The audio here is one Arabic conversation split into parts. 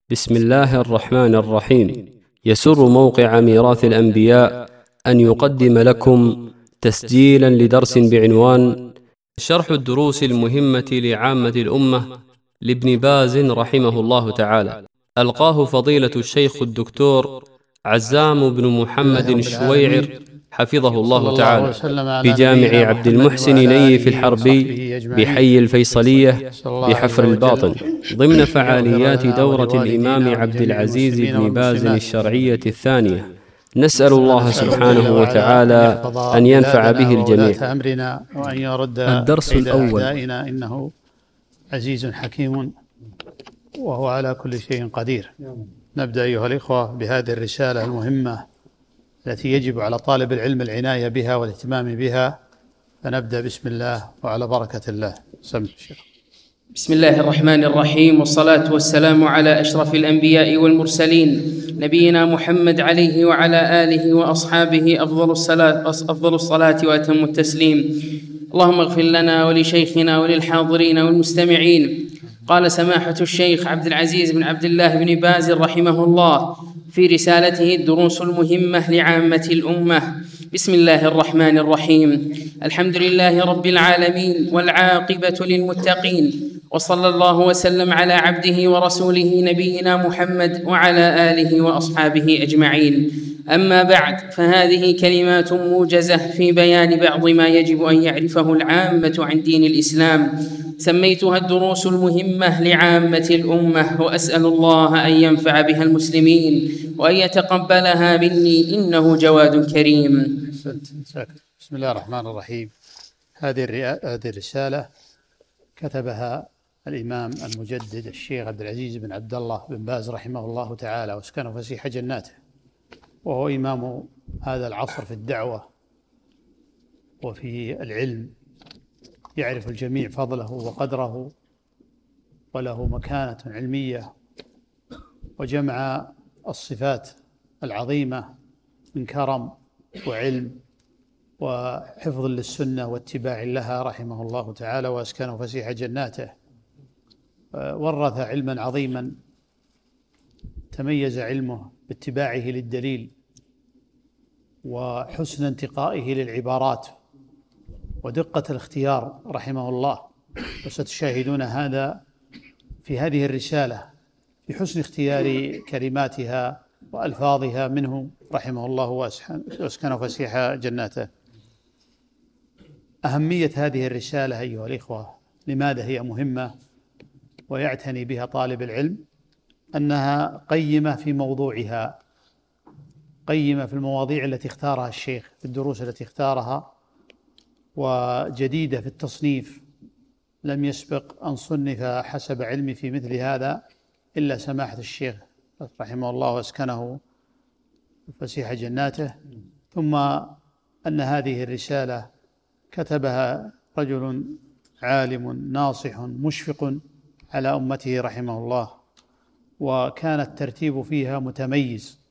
بسم الله الرحمن الرحيم. يسر موقع ميراث الأنبياء أن يقدم لكم تسجيلا لدرس بعنوان شرح الدروس المهمة لعامة الأمة لابن باز رحمه الله تعالى، ألقاه فضيلة الشيخ الدكتور عزام بن محمد الشويعر حفظه الله تعالى بجامع عبد المحسن نيف الحربي بحي الفيصلية بحفر الباطن، ضمن فعاليات دورة الإمام عبد العزيز بن باز الشرعية الثانية. نسأل الله سبحانه وتعالى أن ينفع به الجميع. أمرنا وأن يرد الدرس الأول. إنه عزيز حكيم وهو على كل شيء قدير. نبدأ أيها الإخوة بهذه الرسالة المهمة التي يجب على طالب العلم العناية بها والاهتمام بها، فنبدأ بسم الله وعلى بركة الله. سمع الشيخ. بسم الله الرحمن الرحيم، والصلاة والسلام على أشرف الأنبياء والمرسلين نبينا محمد عليه وعلى آله وأصحابه أفضل الصلاة وأتم التسليم. اللهم اغفر لنا ولشيخنا وللحاضرين والمستمعين. قال سماحة الشيخ عبد العزيز بن عبد الله بن باز رحمه الله في رسالته الدروس المهمة لعامة الأمة: بسم الله الرحمن الرحيم. الحمد لله رب العالمين، والعاقبة للمتقين، وصلى الله وسلم على عبده ورسوله نبينا محمد وعلى آله وأصحابه أجمعين. أما بعد، فهذه كلمات موجزة في بيان بعض ما يجب أن يعرفه العامة عن دين الإسلام، سميتها الدروس المهمة لعامة الأمة، وأسأل الله أن ينفع بها المسلمين وأن يتقبلها مني، إنه جواد كريم. بسم الله الرحمن الرحيم. هذه الرسالة كتبها الإمام المجدد الشيخ عبد العزيز بن عبد الله بن باز رحمه الله تعالى واسكنه فسيح جناته، وهو إمام هذا العصر في الدعوة وفي العلم، يعرف الجميع فضله وقدره، وله مكانة علمية، وجمع الصفات العظيمة من كرم وعلم وحفظ للسنة واتباع لها رحمه الله تعالى واسكنه فسيح جناته. ورث علما عظيما تميز علمه باتباعه للدليل وحسن انتقائه للعبارات ودقة الاختيار رحمه الله، وستشاهدون هذا في هذه الرسالة في حسن اختيار كلماتها وألفاظها منه رحمه الله واسكنه فسيح جناته. أهمية هذه الرسالة أيها الإخوة، لماذا هي مهمة ويعتني بها طالب العلم؟ أنها قيمة في موضوعها، قيمة في المواضيع التي اختارها الشيخ، في الدروس التي اختارها، وجديدة في التصنيف. لم يسبق أن صنف حسب علمي في مثل هذا إلا سماحة الشيخ رحمه الله واسكنه فسيح جناته. ثم أن هذه الرسالة كتبها رجل عالم ناصح مشفق على أمته رحمه الله، وكان الترتيب فيها متميز،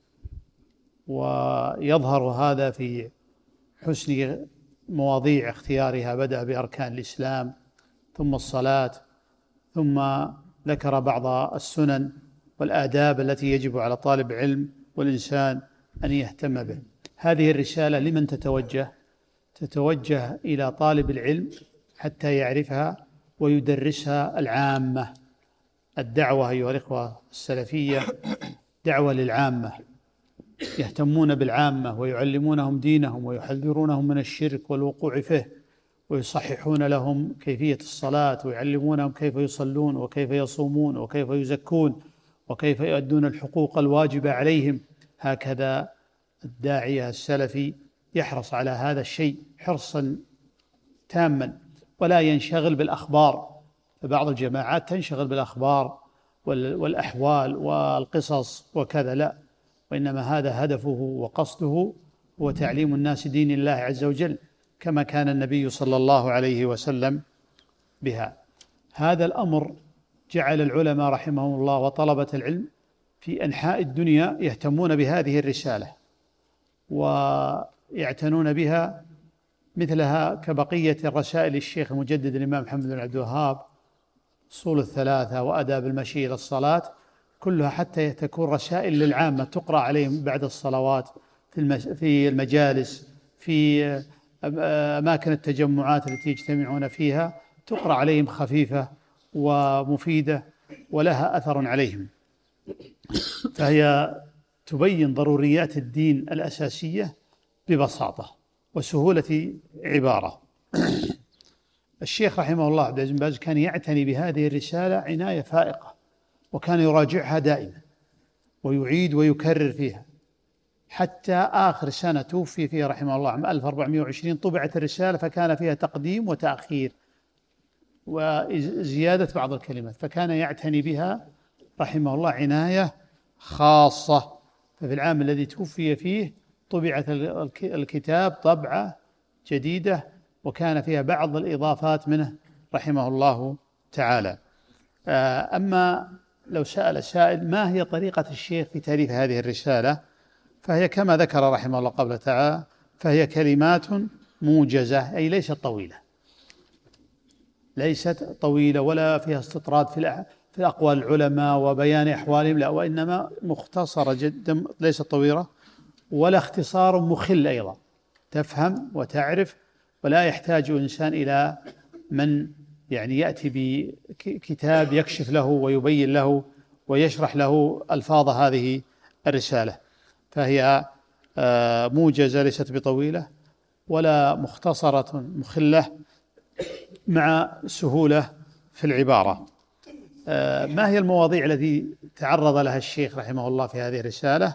ويظهر هذا في حسن مواضيع اختيارها. بدأ بأركان الإسلام، ثم الصلاة، ثم ذكر بعض السنن والآداب التي يجب على طالب العلم والإنسان أن يهتم به. هذه الرسالة لمن تتوجه؟ تتوجه إلى طالب العلم حتى يعرفها ويدرسها العامة. الدعوة أيها الإخوة السلفية دعوة للعامة، يهتمون بالعامة ويعلمونهم دينهم ويحذرونهم من الشرك والوقوع فيه، ويصححون لهم كيفية الصلاة، ويعلمونهم كيف يصلون وكيف يصومون وكيف يزكون وكيف يؤدون الحقوق الواجبة عليهم. هكذا الداعية السلفي يحرص على هذا الشيء حرصا تاما، ولا ينشغل بالأخبار. فبعض الجماعات تنشغل بالأخبار والأحوال والقصص وكذا، لا، وإنما هذا هدفه وقصده هو تعليم الناس دين الله عز وجل، كما كان النبي صلى الله عليه وسلم بها. هذا الأمر جعل العلماء رحمهم الله وطلبة العلم في أنحاء الدنيا يهتمون بهذه الرسالة ويعتنون بها، مثلها كبقية الرسائل الشيخ المجدد الإمام محمد بن عبد الوهاب، أصول الثلاثة وآداب المشي إلى الصلاة، كلها حتى تكون رسائل للعامة تقرأ عليهم بعد الصلوات، في المجالس، في أماكن التجمعات التي يجتمعون فيها، تقرأ عليهم خفيفة ومفيدة ولها أثر عليهم. فهي تبين ضروريات الدين الأساسية ببساطة وسهولة عبارة. الشيخ رحمه الله عبد العزيز بن باز كان يعتني بهذه الرسالة عناية فائقة، وكان يراجعها دائما ويعيد ويكرر فيها، حتى آخر سنة توفي فيها رحمه الله عام 1420 طبعت الرسالة، فكان فيها تقديم وتأخير وزيادة بعض الكلمات، فكان يعتني بها رحمه الله عناية خاصة. ففي العام الذي توفي فيه طبعت الكتاب طبعة جديدة، وكان فيها بعض الإضافات منه رحمه الله تعالى. أما لو سأل سائل ما هي طريقة الشيخ في تأليف هذه الرسالة، فهي كما ذكر رحمه الله قبل تعالى، فهي كلمات موجزة، أي ليست طويلة ولا فيها استطراد في أقوال العلماء وبيان أحوالهم، لا، وإنما مختصرة جدا، ليست طويلة ولا اختصار مخل، أيضا تفهم وتعرف، ولا يحتاج إنسان إلى من يعني يأتي بكتاب يكشف له ويبين له ويشرح له ألفاظ هذه الرسالة. فهي موجزة، ليست بطويلة ولا مختصرة مخلة، مع سهولة في العبارة. ما هي المواضيع التي تعرض لها الشيخ رحمه الله في هذه الرسالة؟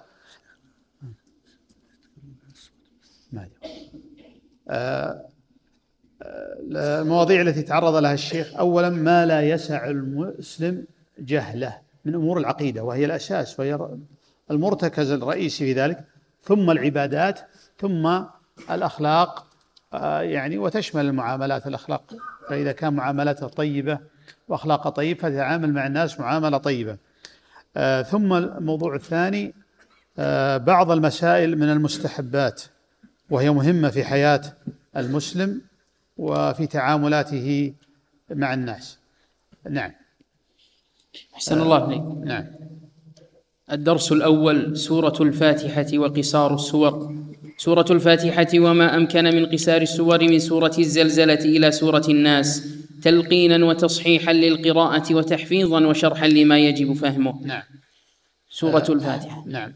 المواضيع التي تعرض لها الشيخ: أولا ما لا يسع المسلم جهله من أمور العقيدة، وهي الأساس وهي المرتكز الرئيسي في ذلك، ثم العبادات، ثم الأخلاق، يعني وتشمل المعاملات الأخلاق، فإذا كان معاملته طيبة وأخلاقه طيب فتعامل مع الناس معاملة طيبة. ثم الموضوع الثاني بعض المسائل من المستحبات، وهي مهمة في حياة المسلم وفي تعاملاته مع الناس. نعم. أحسن الله إليك. نعم. الدرس الأول: سورة الفاتحة وقصار السور. سورة الفاتحة وما أمكن من قصار السور من سورة الزلزلة إلى سورة الناس، تلقينا وتصحيحا للقراءة وتحفيظا وشرحا لما يجب فهمه. نعم. سورة الفاتحة. نعم.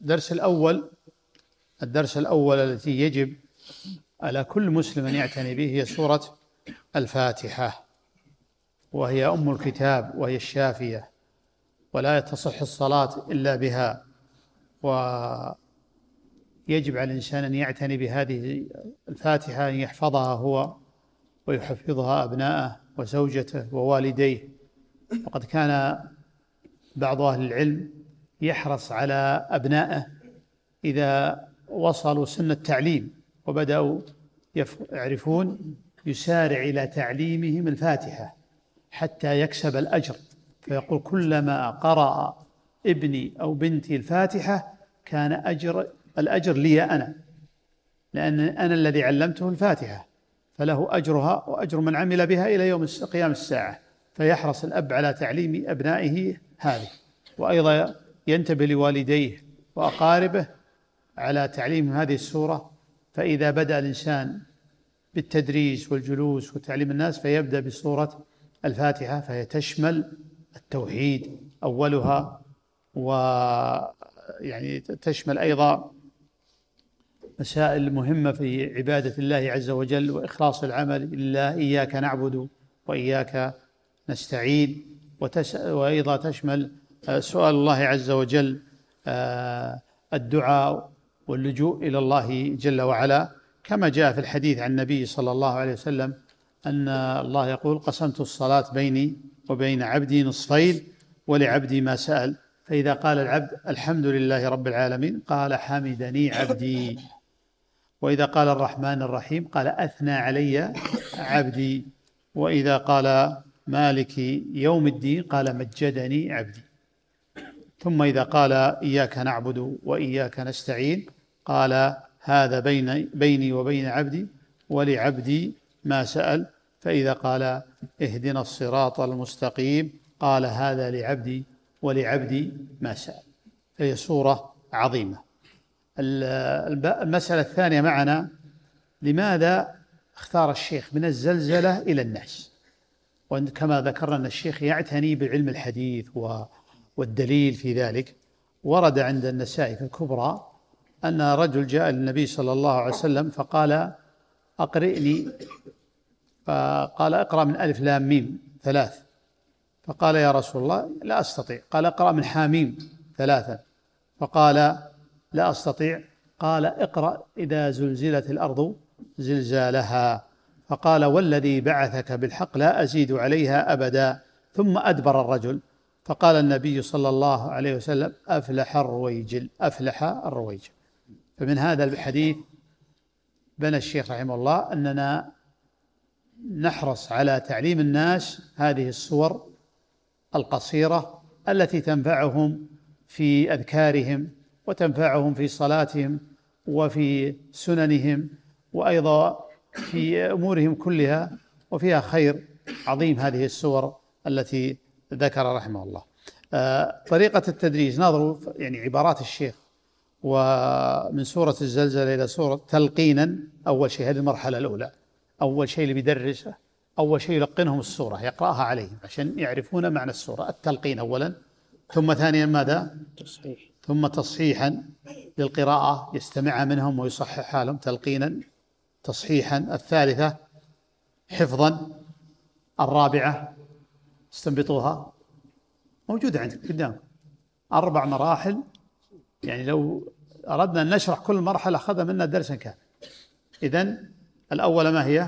الدرس الأول التي يجب على كل مسلم أن يعتني به هي سورة الفاتحة، وهي أم الكتاب وهي الشافية، ولا تصح الصلاة إلا بها، ويجب على الإنسان أن يعتني بهذه الفاتحة، أن يحفظها هو ويحفظها أبناءه وزوجته ووالديه. وقد كان بعض أهل العلم يحرص على أبنائه إذا وصلوا سن التعليم وبدأوا يعرفون يسارع إلى تعليمهم الفاتحة حتى يكسب الأجر، فيقول: كلما قرأ ابني أو بنتي الفاتحة كان الأجر لي أنا، لأن أنا الذي علمته الفاتحة، فله أجرها وأجر من عمل بها إلى يوم قيام الساعة. فيحرص الأب على تعليم أبنائه هذه، وأيضا ينتبه لوالديه وأقاربه على تعليم هذه السورة. فإذا بدأ الإنسان بالتدريس والجلوس وتعليم الناس فيبدأ بسورة الفاتحة، فهي تشمل التوحيد أولها، ويعني تشمل أيضا مسائل مهمة في عبادة الله عز وجل وإخلاص العمل لله، إياك نعبد وإياك نستعين، وأيضا تشمل سؤال الله عز وجل، الدعاء واللجوء إلى الله جل وعلا، كما جاء في الحديث عن النبي صلى الله عليه وسلم أن الله يقول: قسمت الصلاة بيني وبين عبدي نصفين ولعبدي ما سأل، فإذا قال العبد الحمد لله رب العالمين قال حمدني عبدي، وإذا قال الرحمن الرحيم قال أثنى علي عبدي، وإذا قال مالك يوم الدين قال مجدني عبدي. ثم إذا قال إياك نعبد وإياك نستعين قال هذا بيني وبين عبدي ولعبدي ما سأل، فإذا قال اهدنا الصراط المستقيم قال هذا لعبدي ولعبدي ما سأل. فهي سورة عظيمة. المسألة الثانية معنا: لماذا اختار الشيخ من الزلزلة إلى الناس؟ وكما ذكرنا أن الشيخ يعتني بعلم الحديث والدليل في ذلك. ورد عند النسائي في الكبرى أن رجل جاء للنبي صلى الله عليه وسلم فقال: أقرئني. فقال: اقرأ من ألف لام ميم 3. فقال: يا رسول الله لا أستطيع. قال: اقرأ من حاميم 3. فقال: لا أستطيع. قال: اقرأ إذا زلزلت الأرض زلزالها. فقال: والذي بعثك بالحق لا أزيد عليها أبدا. ثم أدبر الرجل. فقال النبي صلى الله عليه وسلم: أفلح الرويجل، أفلح الرويجل. فمن هذا الحديث بنى الشيخ رحمه الله أننا نحرص على تعليم الناس هذه السور القصيرة التي تنفعهم في أذكارهم وتنفعهم في صلاتهم وفي سننهم وأيضا في أمورهم كلها، وفيها خير عظيم هذه السور التي ذكر رحمه الله. طريقة التدريس نظروا يعني عبارات الشيخ، ومن سورة الزلزلة إلى سورة تلقينا. أول شيء هذه المرحلة الأولى، أول شيء اللي بيدرسه أول شيء يلقنهم السورة، يقرأها عليهم عشان يعرفون معنى السورة. التلقين أولا، ثم ثانيا ماذا؟ تصحيح. ثم تصحيحا للقراءة، يستمعها منهم ويصححها لهم تلقينا تصحيحا. الثالثة حفظا. الرابعة استنبطوها، موجودة عندك قدام، 4 مراحل. يعني لو أردنا أن نشرح كل مرحلة أخذ منا درسا كامل. إذن الأولى ما هي؟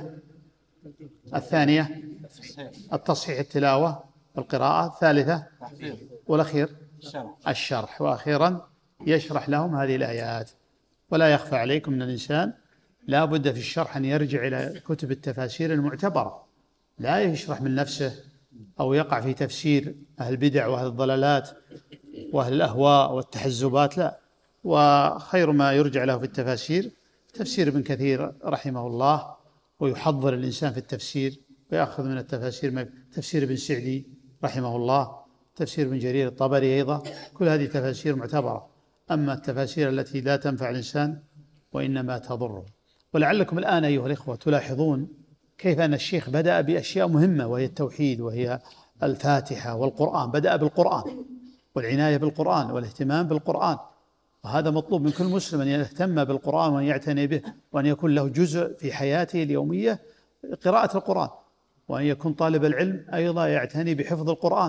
الثانية التصحيح التلاوة والقراءة. الثالثة والأخير الشرح. وأخيرا يشرح لهم هذه الآيات. ولا يخفى عليكم أن الإنسان لا بد في الشرح أن يرجع إلى كتب التفاسير المعتبرة، لا يشرح من نفسه أو يقع في تفسير أهل البدع وأهل الضلالات وأهل الأهواء والتحزبات، لا. وخير ما يرجع له في التفاسير تفسير ابن كثير رحمه الله، ويحضر الإنسان في التفسير ويأخذ من التفاسير تفسير ابن سعدي رحمه الله، تفسير ابن جرير الطبري أيضا، كل هذه تفاسير معتبرة. أما التفاسير التي لا تنفع الإنسان وإنما تضره. ولعلكم الآن أيها الإخوة تلاحظون كيف أن الشيخ بدأ بأشياء مهمة، وهي التوحيد وهي الفاتحة والقرآن. بدأ بالقرآن والعناية بالقرآن والاهتمام بالقرآن، وهذا مطلوب من كل مسلم أن يهتم بالقرآن وأن يعتني به، وأن يكون له جزء في حياته اليومية قراءة القرآن، وأن يكون طالب العلم أيضا يعتني بحفظ القرآن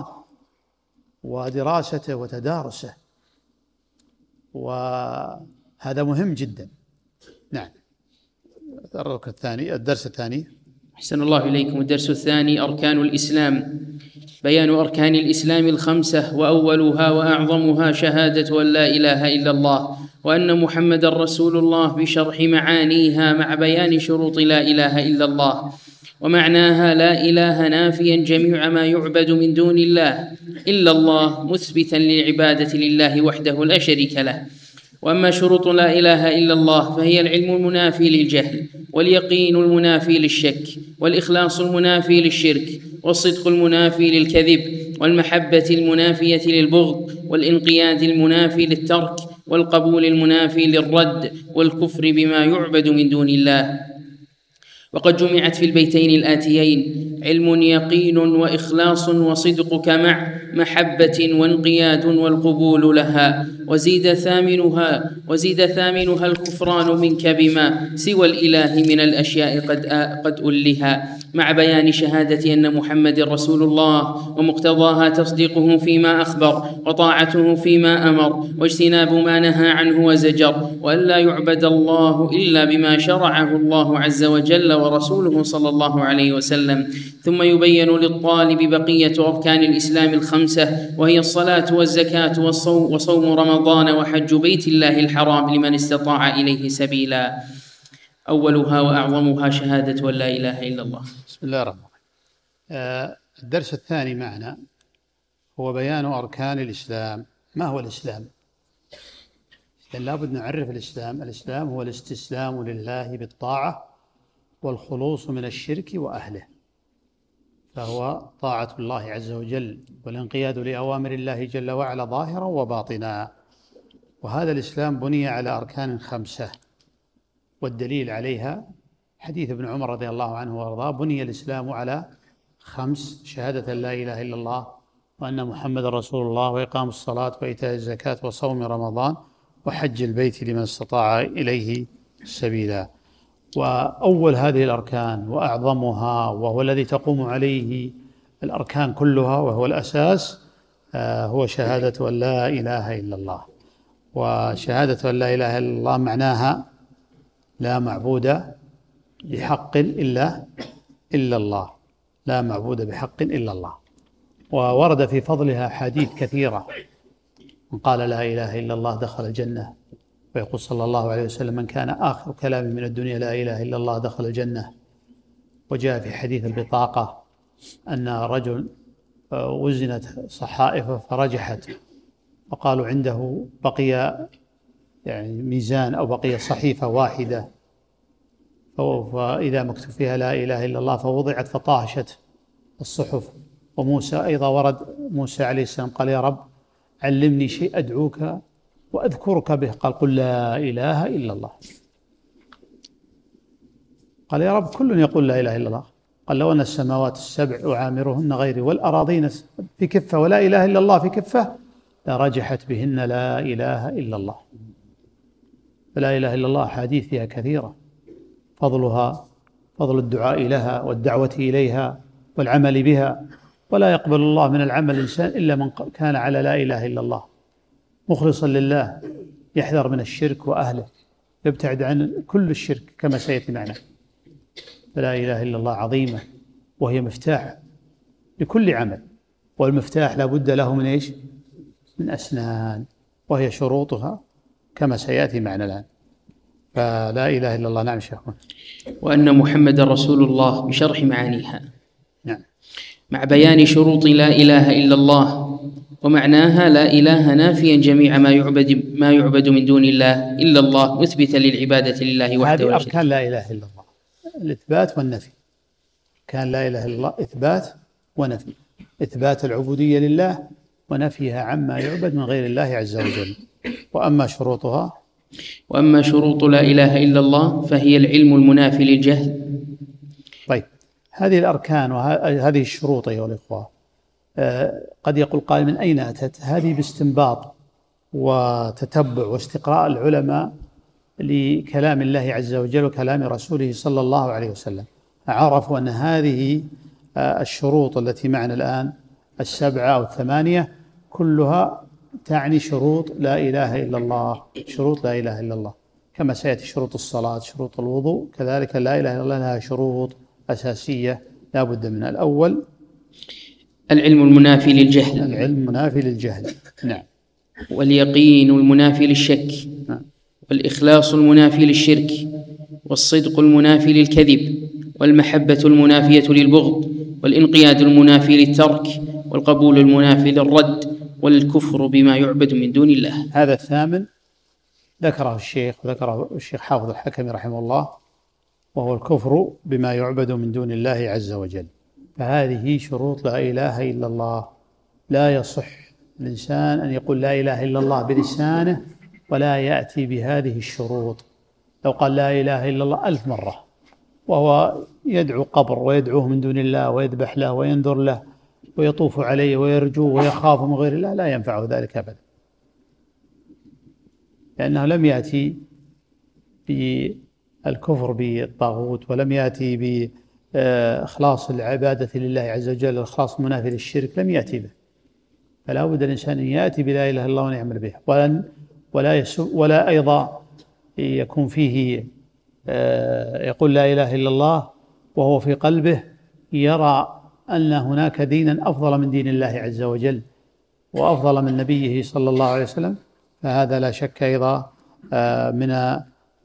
ودراسته وتدارسه، وهذا مهم جدا. نعم. الدرس الثاني. أحسن الله إليكم. الدرس الثاني: أركان الإسلام. بيان أركان الإسلام 5، وأولها وأعظمها شهادة أن لا إله إلا الله وأن محمد رسول الله، بشرح معانيها مع بيان شروط لا إله إلا الله. ومعناها: لا إله نافيا جميع ما يعبد من دون الله إلا الله، مثبتا للعبادة لله وحده لا شريك له. وأما شروط لا إله إلا الله فهي العلم المنافي للجهل، واليقين المنافي للشك، والإخلاص المنافي للشرك، والصدق المنافي للكذب، والمحبة المنافية للبغض، والانقياد المنافي للترك، والقبول المنافي للرد، والكفر بما يعبد من دون الله. وقد جمعت في البيتين الآتيين: علم يقين وإخلاص وصدقك مع محبة وانقياد والقبول لها، وزيد ثامنها الكفران منك بما سوى الإله من الأشياء قد ألها، مع بيان شهادة أن محمد رسول الله، ومقتضاها تصديقه فيما أخبر، وطاعته فيما أمر، واجتناب ما نهى عنه وزجر، وأن لا يعبد الله إلا بما شرعه الله عز وجل ورسوله صلى الله عليه وسلم. ثم يبين للطالب بقية أركان الإسلام 5، وهي الصلاة والزكاة وصوم رمضان وحج بيت الله الحرام لمن استطاع إليه سبيلا. أولها وأعظمها شهادة أن لا إله إلا الله. بسم الله الرحمن الرحيم. الدرس الثاني معنا هو بيان أركان الإسلام. ما هو الإسلام؟ لابد نعرف الإسلام. الإسلام هو الاستسلام لله بالطاعة والخلوص من الشرك وأهله. فهو طاعة الله عز وجل والانقياد لأوامر الله جل وعلا ظاهرا وباطنا. وهذا الإسلام بني على أركان 5، والدليل عليها حديث ابن عمر رضي الله عنه وارضاه: بني الإسلام على 5: شهادة لا إله إلا الله وأن محمد رسول الله، وإقام الصلاة، وإيتاء الزكاة، وصوم رمضان، وحج البيت لمن استطاع إليه سبيلا. وأول هذه الأركان وأعظمها، وهو الذي تقوم عليه الأركان كلها وهو الأساس، هو شهادة أن لا إله إلا الله. وشهادة أن لا إله إلا الله معناها لا معبود بحق إلا الله، لا معبود بحق إلا الله. وورد في فضلها حديث كثيرة: من قال لا إله إلا الله دخل الجنة. ويقول صلى الله عليه وسلم: من كان آخر كلام من الدنيا لا إله إلا الله دخل الجنة. وجاء في حديث البطاقة أن رجل وزنت صحائفه فرجحت، وقالوا عنده بقي يعني ميزان أو بقي صحيفة واحدة، فإذا مكتوب فيها لا إله إلا الله فوضعت فطاهشت الصحف. وموسى أيضا ورد موسى عليه السلام قال: يا رب علمني شيء أدعوك وأذكرك به. قال: قل لا إله إلا الله. قال: يا رب كل يقول لا إله إلا الله. قال: لو أن السماوات السبع أعامرهن غيري والأراضين في كفة ولا إله إلا الله في كفة لرجحت بهن لا إله إلا الله. فلا إله إلا الله أحاديث فيها كثيرة، فضلها فضل الدعاء لها والدعوة إليها والعمل بها. ولا يقبل الله من العمل الإنسان إلا من كان على لا إله إلا الله مخلصا لله، يحذر من الشرك وأهله، يبتعد عن كل الشرك كما سيأتي معنا. فلا إله إلا الله عظيمة، وهي مفتاح لكل عمل، والمفتاح لا بد له من إيش؟ من أسنان، وهي شروطها كما سيأتي معنا الآن. فلا إله إلا الله. نعم شيخنا. وأن محمد رسول الله بشرح معانيها. نعم. مع بيان شروط لا إله إلا الله ومعناها: لا إله نافيا جميع ما يعبد من دون الله إلا الله، مثبتا للعبادة لله وحده. هذه أركان لا إله إلا الله: الإثبات والنفي. كان لا إله إلا الله إثبات ونفي: إثبات العبودية لله ونفيها عما يعبد من غير الله عز وجل. وأما شروط لا إله إلا الله فهي العلم المنافي للجهل. طيب، هذه الأركان وهذه الشروط أيها الإخوة، قد يقول قائل: من أين أتت؟ هذه باستنباط وتتبع واستقراء العلماء لكلام الله عز وجل وكلام رسوله صلى الله عليه وسلم. عرفوا أن هذه الشروط التي معنا الآن 7 أو 8 كلها تعني شروط لا إله إلا الله. شروط لا إله إلا الله كما سيأتي شروط الصلاة، شروط الوضوء، كذلك لا إله إلا الله لها شروط أساسية لا بد منها. الأول العلم المنافي للجهل. العلم المنافي للجهل. نعم. واليقين المنافي للشك. نعم. والإخلاص المنافي للشرك. والصدق المنافي للكذب. والمحبة المنافية للبغض. والانقياد المنافي للترك. والقبول المنافي للرد. والكفر بما يعبد من دون الله. هذا الثامن ذكره الشيخ حافظ الحكمي رحمه الله، وهو الكفر بما يعبد من دون الله عز وجل. فهذه شروط لا إله إلا الله. لا يصح الإنسان أن يقول لا إله إلا الله بلسانه ولا يأتي بهذه الشروط. لو قال لا إله إلا الله 1000 مرة وهو يدعو قبر ويدعوه من دون الله ويذبح له وينذر له ويطوف عليه ويرجوه ويخاف من غير الله، لا ينفعه ذلك أبدا، لأنه لم يأتي بالكفر بالطاغوت، ولم يأتي بإخلاص العبادة لله عز وجل، الإخلاص المنافي للشرك لم يأتي به. فلا بد الإنسان أن يأتي بلا إله إلا الله ويعمل به، ولا أيضا يكون فيه يقول لا إله إلا الله وهو في قلبه يرى أن هناك دينا أفضل من دين الله عز وجل وأفضل من نبيه صلى الله عليه وسلم. فهذا لا شك أيضا من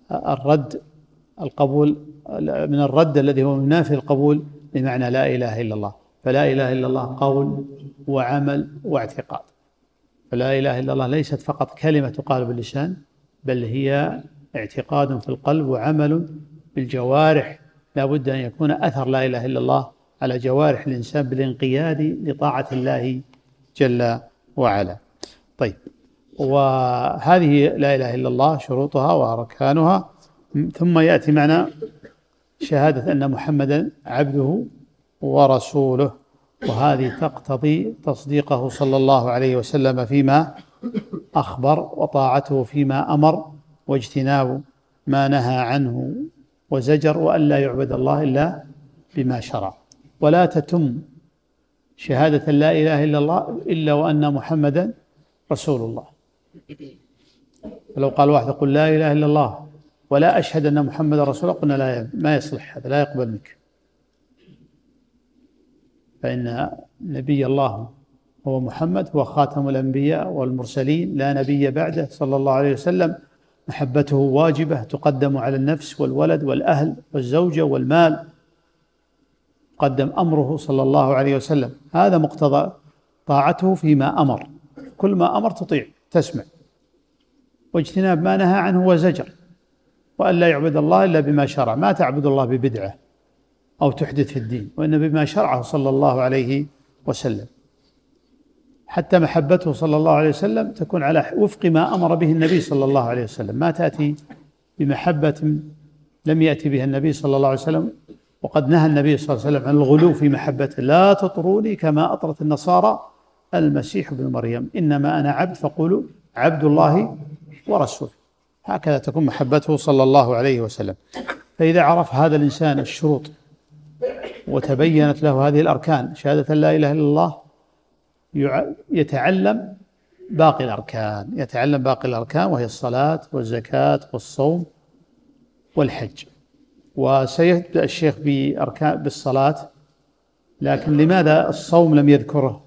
الرد الذي هو منافي القبول بمعنى لا إله إلا الله. فلا إله إلا الله قول وعمل واعتقاد. فلا إله إلا الله ليست فقط كلمة تقال باللسان، بل هي اعتقاد في القلب وعمل بالجوارح. لا بد أن يكون أثر لا إله إلا الله على جوارح الإنسان بالانقياد لطاعة الله جل وعلا. طيب، وهذه لا إله إلا الله شروطها وأركانها. ثم يأتي معنا شهادة أن محمدا عبده ورسوله، وهذه تقتضي تصديقه صلى الله عليه وسلم فيما أخبر، وطاعته فيما أمر، واجتناب ما نهى عنه وزجر، وأن لا يعبد الله إلا بما شرع. ولا تتم شهادة لا إله إلا الله إلا وأن محمدا رسول الله. ولو قال واحد يقول لا إله إلا الله ولا أشهد أن محمدا رسول الله، قلنا لا، ما يصلح هذا، لا يقبل منك، فإن نبي الله هو محمد، هو خاتم الأنبياء والمرسلين، لا نبي بعده صلى الله عليه وسلم. محبته واجبة، تقدم على النفس والولد والأهل والزوجة والمال، قدم أمره صلى الله عليه وسلم. هذا مقتضى طاعته فيما أمر، كل ما أمر تطيع تسمع، واجتناب ما نهى عنه وزجر، وأن لا يعبد الله إلا بما شرع. ما تعبد الله ببدعة أو تحدث في الدين، وإن بما شرعه صلى الله عليه وسلم. حتى محبته صلى الله عليه وسلم تكون على وفق ما أمر به النبي صلى الله عليه وسلم، ما تأتي بمحبة لم يأتي بها النبي صلى الله عليه وسلم. وقد نهى النبي صلى الله عليه وسلم عن الغلو في محبته: لا تطروني كما أطرت النصارى المسيح ابن مريم، إنما أنا عبد فقولوا عبد الله ورسوله. هكذا تكون محبته صلى الله عليه وسلم. فإذا عرف هذا الإنسان الشروط وتبينت له هذه الأركان، شهادة لا إله إلا الله، يتعلم باقي الأركان، وهي الصلاة والزكاة والصوم والحج. وسيبدأ الشيخ بالصلاة، لكن لماذا الصوم لم يذكره،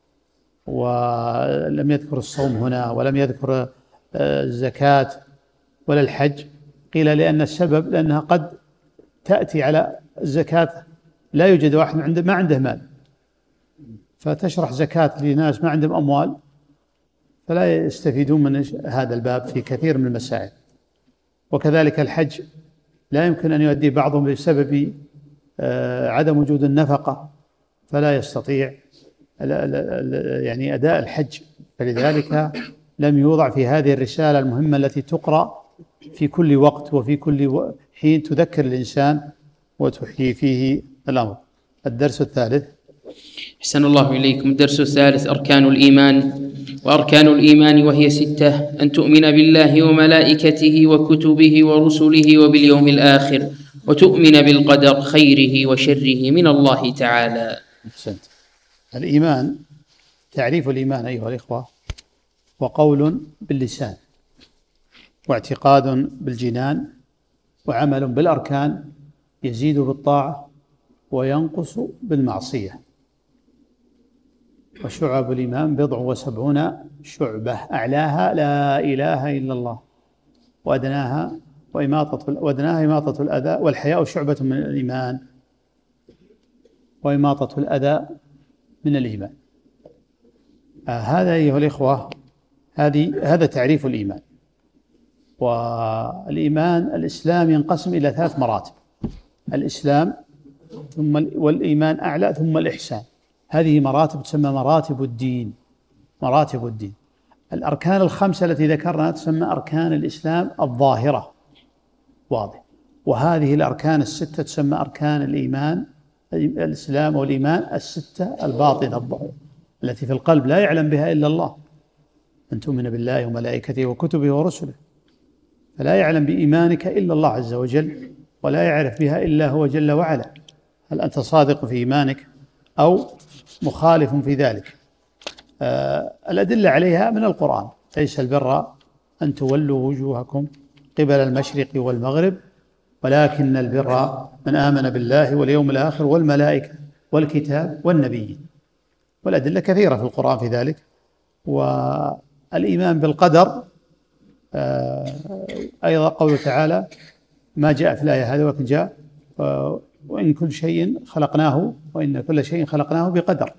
ولم يذكر الصوم هنا، ولم يذكر الزكاة ولا الحج؟ قيل لأن السبب لأنها قد تأتي على الزكاة، لا يوجد واحد ما عنده مال، فتشرح زكاة لناس ما عندهم أموال، فلا يستفيدون من هذا الباب في كثير من المسائل. وكذلك الحج لا يمكن أن يؤدي بعضهم بسبب عدم وجود النفقة، فلا يستطيع يعني أداء الحج. فلذلك لم يوضع في هذه الرسالة المهمة التي تقرأ في كل وقت وفي كل حين، تذكر الإنسان وتحيي فيه الأمر. الدرس الثالث. أحسن الله إليكم. الدرس الثالث: أركان الإيمان. وأركان الإيمان وهي 6: أن تؤمن بالله وملائكته وكتبه ورسله وباليوم الآخر، وتؤمن بالقدر خيره وشره من الله تعالى. أحسنت. الإيمان، تعريف الإيمان أيها الإخوة: وقول باللسان، واعتقاد بالجنان، وعمل بالأركان، يزيد بالطاعة وينقص بالمعصية. وشعب الإيمان 70 شعبة، أعلاها لا إله إلا الله، وأدناها إماطة الأذى، والحياء شعبة من الإيمان، وإماطة الأذى من الإيمان. هذا أيها الإخوة، هذا تعريف الإيمان. والإيمان الإسلام ينقسم إلى 3 مراتب: الإسلام، والإيمان أعلى، ثم الإحسان. هذه مراتب تسمى مراتب الدين. الأركان ال5 التي ذكرنا تسمى أركان الإسلام الظاهرة، واضح. وهذه الأركان ال6 تسمى أركان الإيمان، الإسلام والإيمان ال6 الباطنة، التي في القلب لا يعلم بها إلا الله: أن تؤمن بالله وملائكته وكتبه ورسله. فلا يعلم بإيمانك إلا الله عز وجل، ولا يعرف بها إلا هو جل وعلا. هل أنت صادق في إيمانك أو مخالف في ذلك؟ الأدلة عليها من القرآن: ليس البر أن تولوا وجوهكم قبل المشرق والمغرب، ولكن البر من آمن بالله واليوم الآخر والملائكة والكتاب والنبيين. والأدلة كثيرة في القرآن في ذلك. والإيمان بالقدر أيضا قوله تعالى: ما جاء في الآية هذا، ولكن جاء: وإن كل شيء خلقناه، وإن كل شيء خلقناه بقدر.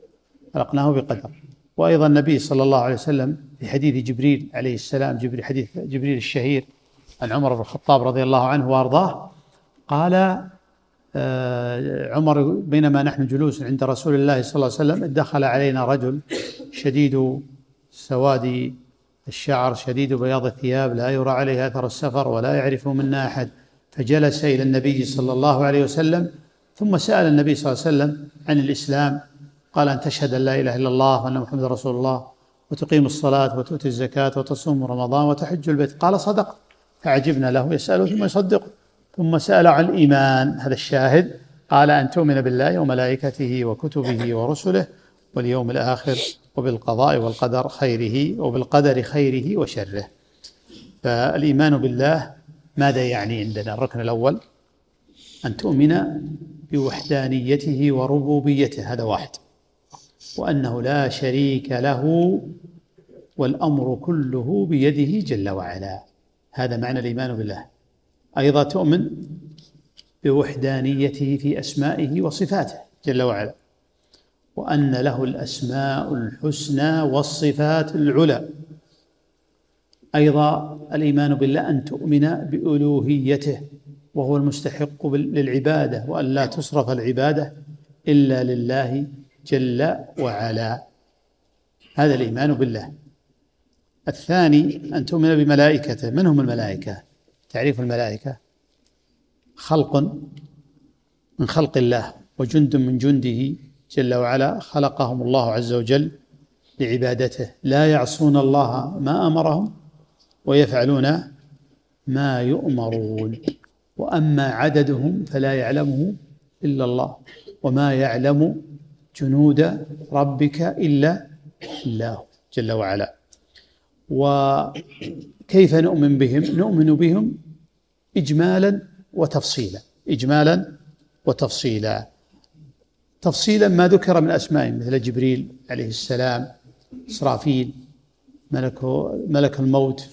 وأيضا النبي صلى الله عليه وسلم في حديث جبريل عليه السلام، حديث جبريل الشهير عن عمر بن الخطاب رضي الله عنه وأرضاه، قال: عمر بينما نحن جلوس عند رسول الله صلى الله عليه وسلم دخل علينا رجل شديد سواد الشعر شديد بياض الثياب لا يرى عليه أثر السفر ولا يعرف منا أحد، فجلس إلى النبي صلى الله عليه وسلم ثم سأل النبي صلى الله عليه وسلم عن الإسلام، قال أن تشهد أن لا إله إلا الله وأن محمد رسول الله وتقيم الصلاة وتؤتي الزكاة وتصوم رمضان وتحج البيت، قال صدق، فعجبنا له يسأله ثم يصدقه، ثم سأل عن الإيمان، هذا الشاهد، قال أن تؤمن بالله وملائكته وكتبه ورسله واليوم الآخر وبالقضاء والقدر خيره وبالقدر خيره وشره. فالإيمان بالله ماذا يعني عندنا؟ الركن الأول أن تؤمن بوحدانيته وربوبيته، هذا واحد، وأنه لا شريك له والأمر كله بيده جل وعلا، هذا معنى الإيمان بالله. أيضا تؤمن بوحدانيته في أسمائه وصفاته جل وعلا، وأن له الأسماء الحسنى والصفات العلى. أيضا الإيمان بالله أن تؤمن بألوهيته وهو المستحق للعبادة، وأن لا تصرف العبادة إلا لله جل وعلا، هذا الإيمان بالله. الثاني أن تؤمن بملائكته. من هم الملائكة؟ تعريف الملائكة خلق من خلق الله وجند من جنده جل وعلا، خلقهم الله عز وجل لعبادته، لا يعصون الله ما أمرهم ويفعلون ما يؤمرون. وأما عددهم فلا يعلمه إلا الله، وما يعلم جنود ربك إلا الله جل وعلا. وكيف نؤمن بهم؟ نؤمن بهم إجمالا وتفصيلا، إجمالا وتفصيلا. تفصيلا ما من أسمائهم مثل جبريل عليه السلام، إسرافيل، ملك الموت،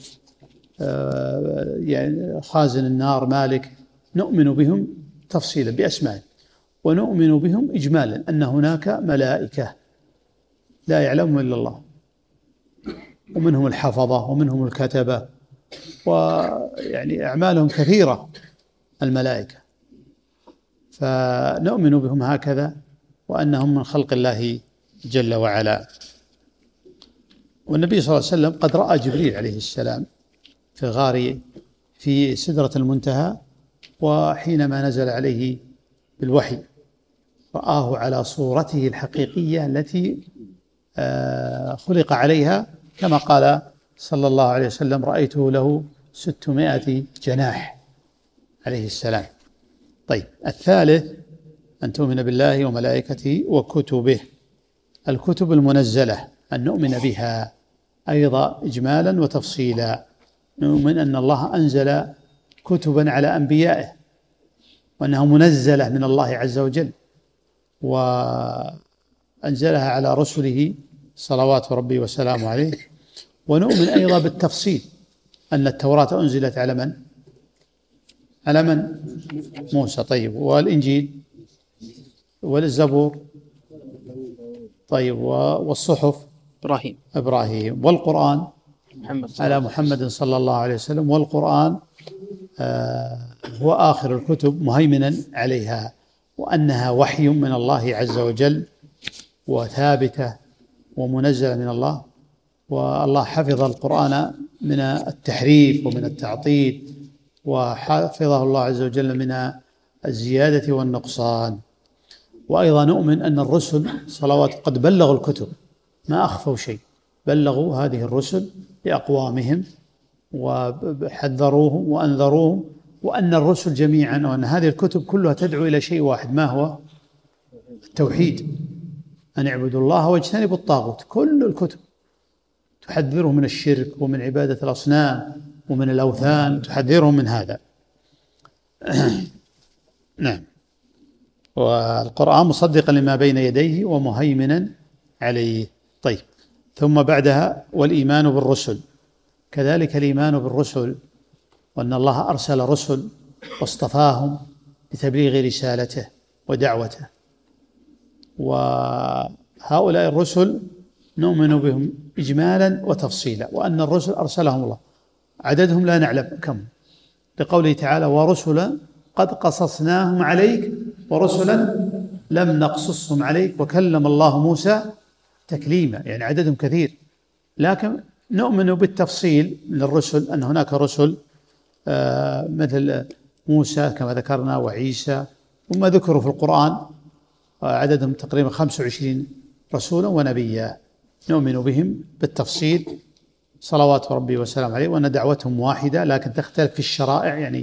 يعني خازن النار، مالك، نؤمن بهم تفصيلا بأسمائهم، ونؤمن بهم إجمالا أن هناك ملائكة لا يعلمهم إلا الله، ومنهم الحفظة ومنهم الكتبة، ويعني أعمالهم كثيرة الملائكة، فنؤمن بهم هكذا، وأنهم من خلق الله جل وعلا. والنبي صلى الله عليه وسلم قد رأى جبريل عليه السلام في غار في سدرة المنتهى، وحينما نزل عليه بالوحي رآه على صورته الحقيقية التي خلق عليها، كما قال صلى الله عليه وسلم رأيته له 600 جناح عليه السلام. طيب، الثالث أن تؤمن بالله وملائكته وكتبه، الكتب المنزلة أن نؤمن بها أيضا إجمالا وتفصيلا. نؤمن أن الله أنزل كتبا على أنبيائه، وأنها منزلة من الله عز وجل، وأنزلها على رسله صلوات ربي وسلامه عليه. ونؤمن أيضا بالتفصيل أن التوراة أنزلت على من؟ على من؟ موسى. طيب، والإنجيل والزبور، طيب، والصحف إبراهيم، والقرآن على محمد صلى الله عليه وسلم، والقرآن هو آخر الكتب مهيمنا عليها، وأنها وحي من الله عز وجل وثابتة ومنزلة من الله، والله حفظ القرآن من التحريف ومن التعطيل، وحفظه الله عز وجل من الزيادة والنقصان. وأيضا نؤمن أن الرسل صلوات قد بلغوا الكتب، ما أخفوا شيء، بلغوا هذه الرسل لأقوامهم وحذروهم وأنذروهم، وأن الرسل جميعا وأن هذه الكتب كلها تدعو إلى شيء واحد، ما هو؟ التوحيد، أن اعبدوا الله واجتنبوا الطاغوت. كل الكتب تحذرهم من الشرك ومن عبادة الأصنام ومن الأوثان، تحذرهم من هذا. نعم. والقرآن مصدقا لما بين يديه ومهيمنا عليه. طيب، ثم بعدها والإيمان بالرسل، كذلك الإيمان بالرسل، وأن الله أرسل رسل واصطفاهم لتبليغ رسالته ودعوته، وهؤلاء الرسل نؤمن بهم إجمالا وتفصيلا، وأن الرسل أرسلهم الله عددهم لا نعلم كم، لقوله تعالى ورسلا قد قصصناهم عليك ورسلا لم نقصصهم عليك وكلم الله موسى تكليما، يعني عددهم كثير، لكن نؤمن بالتفصيل للرسل أن هناك رسل مثل موسى كما ذكرنا وعيسى، وما ذكروا في القرآن عددهم تقريبا 25 رسولا ونبيا، نؤمن بهم بالتفصيل صلوات ربي وسلام عليه، وأن دعوتهم واحدة لكن تختلف في الشرائع، يعني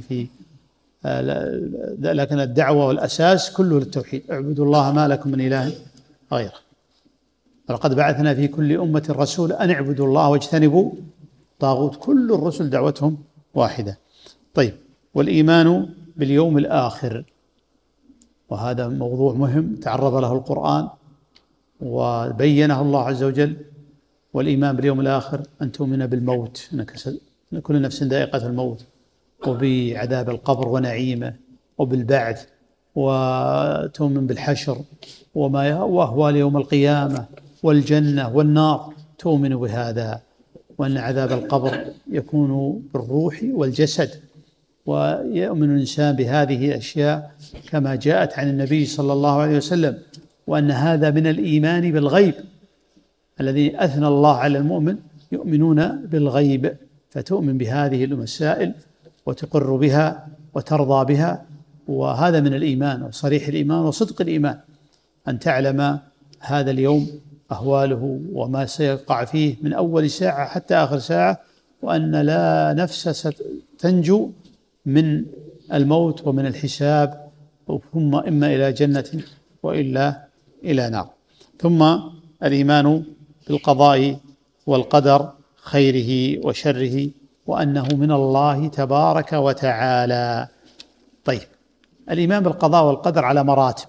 لكن الدعوة والأساس كله للتوحيد، اعبدوا الله ما لكم من إله غيره، ولقد بعثنا في كل أمة رسولا أن اعبدوا الله واجتنبوا طاغوت، كل الرسل دعوتهم واحدة. طيب، والإيمان باليوم الآخر، وهذا موضوع مهم تعرض له القرآن وبينه الله عز وجل. والإيمان باليوم الآخر أن تؤمن بالموت، أن كل نفس ذائقة الموت، وبعذاب القبر ونعيمه، وبالبعث، وتؤمن بالحشر وأهوال يوم القيامة والجنة والنار، تؤمن بهذا، وأن عذاب القبر يكون بالروح والجسد، ويؤمن الإنسان بهذه الأشياء كما جاءت عن النبي صلى الله عليه وسلم، وأن هذا من الإيمان بالغيب الذي أثنى الله على المؤمن، يؤمنون بالغيب، فتؤمن بهذه المسائل وتقر بها وترضى بها، وهذا من الإيمان وصريح الإيمان وصدق الإيمان، أن تعلم هذا اليوم أهواله وما سيقع فيه من أول ساعة حتى آخر ساعة، وأن لا نفس ستنجو من الموت ومن الحساب، ثم إما إلى جنة وإلا إلى نار. ثم الإيمان بالقضاء والقدر خيره وشره، وأنه من الله تبارك وتعالى. طيب، الإيمان بالقضاء والقدر على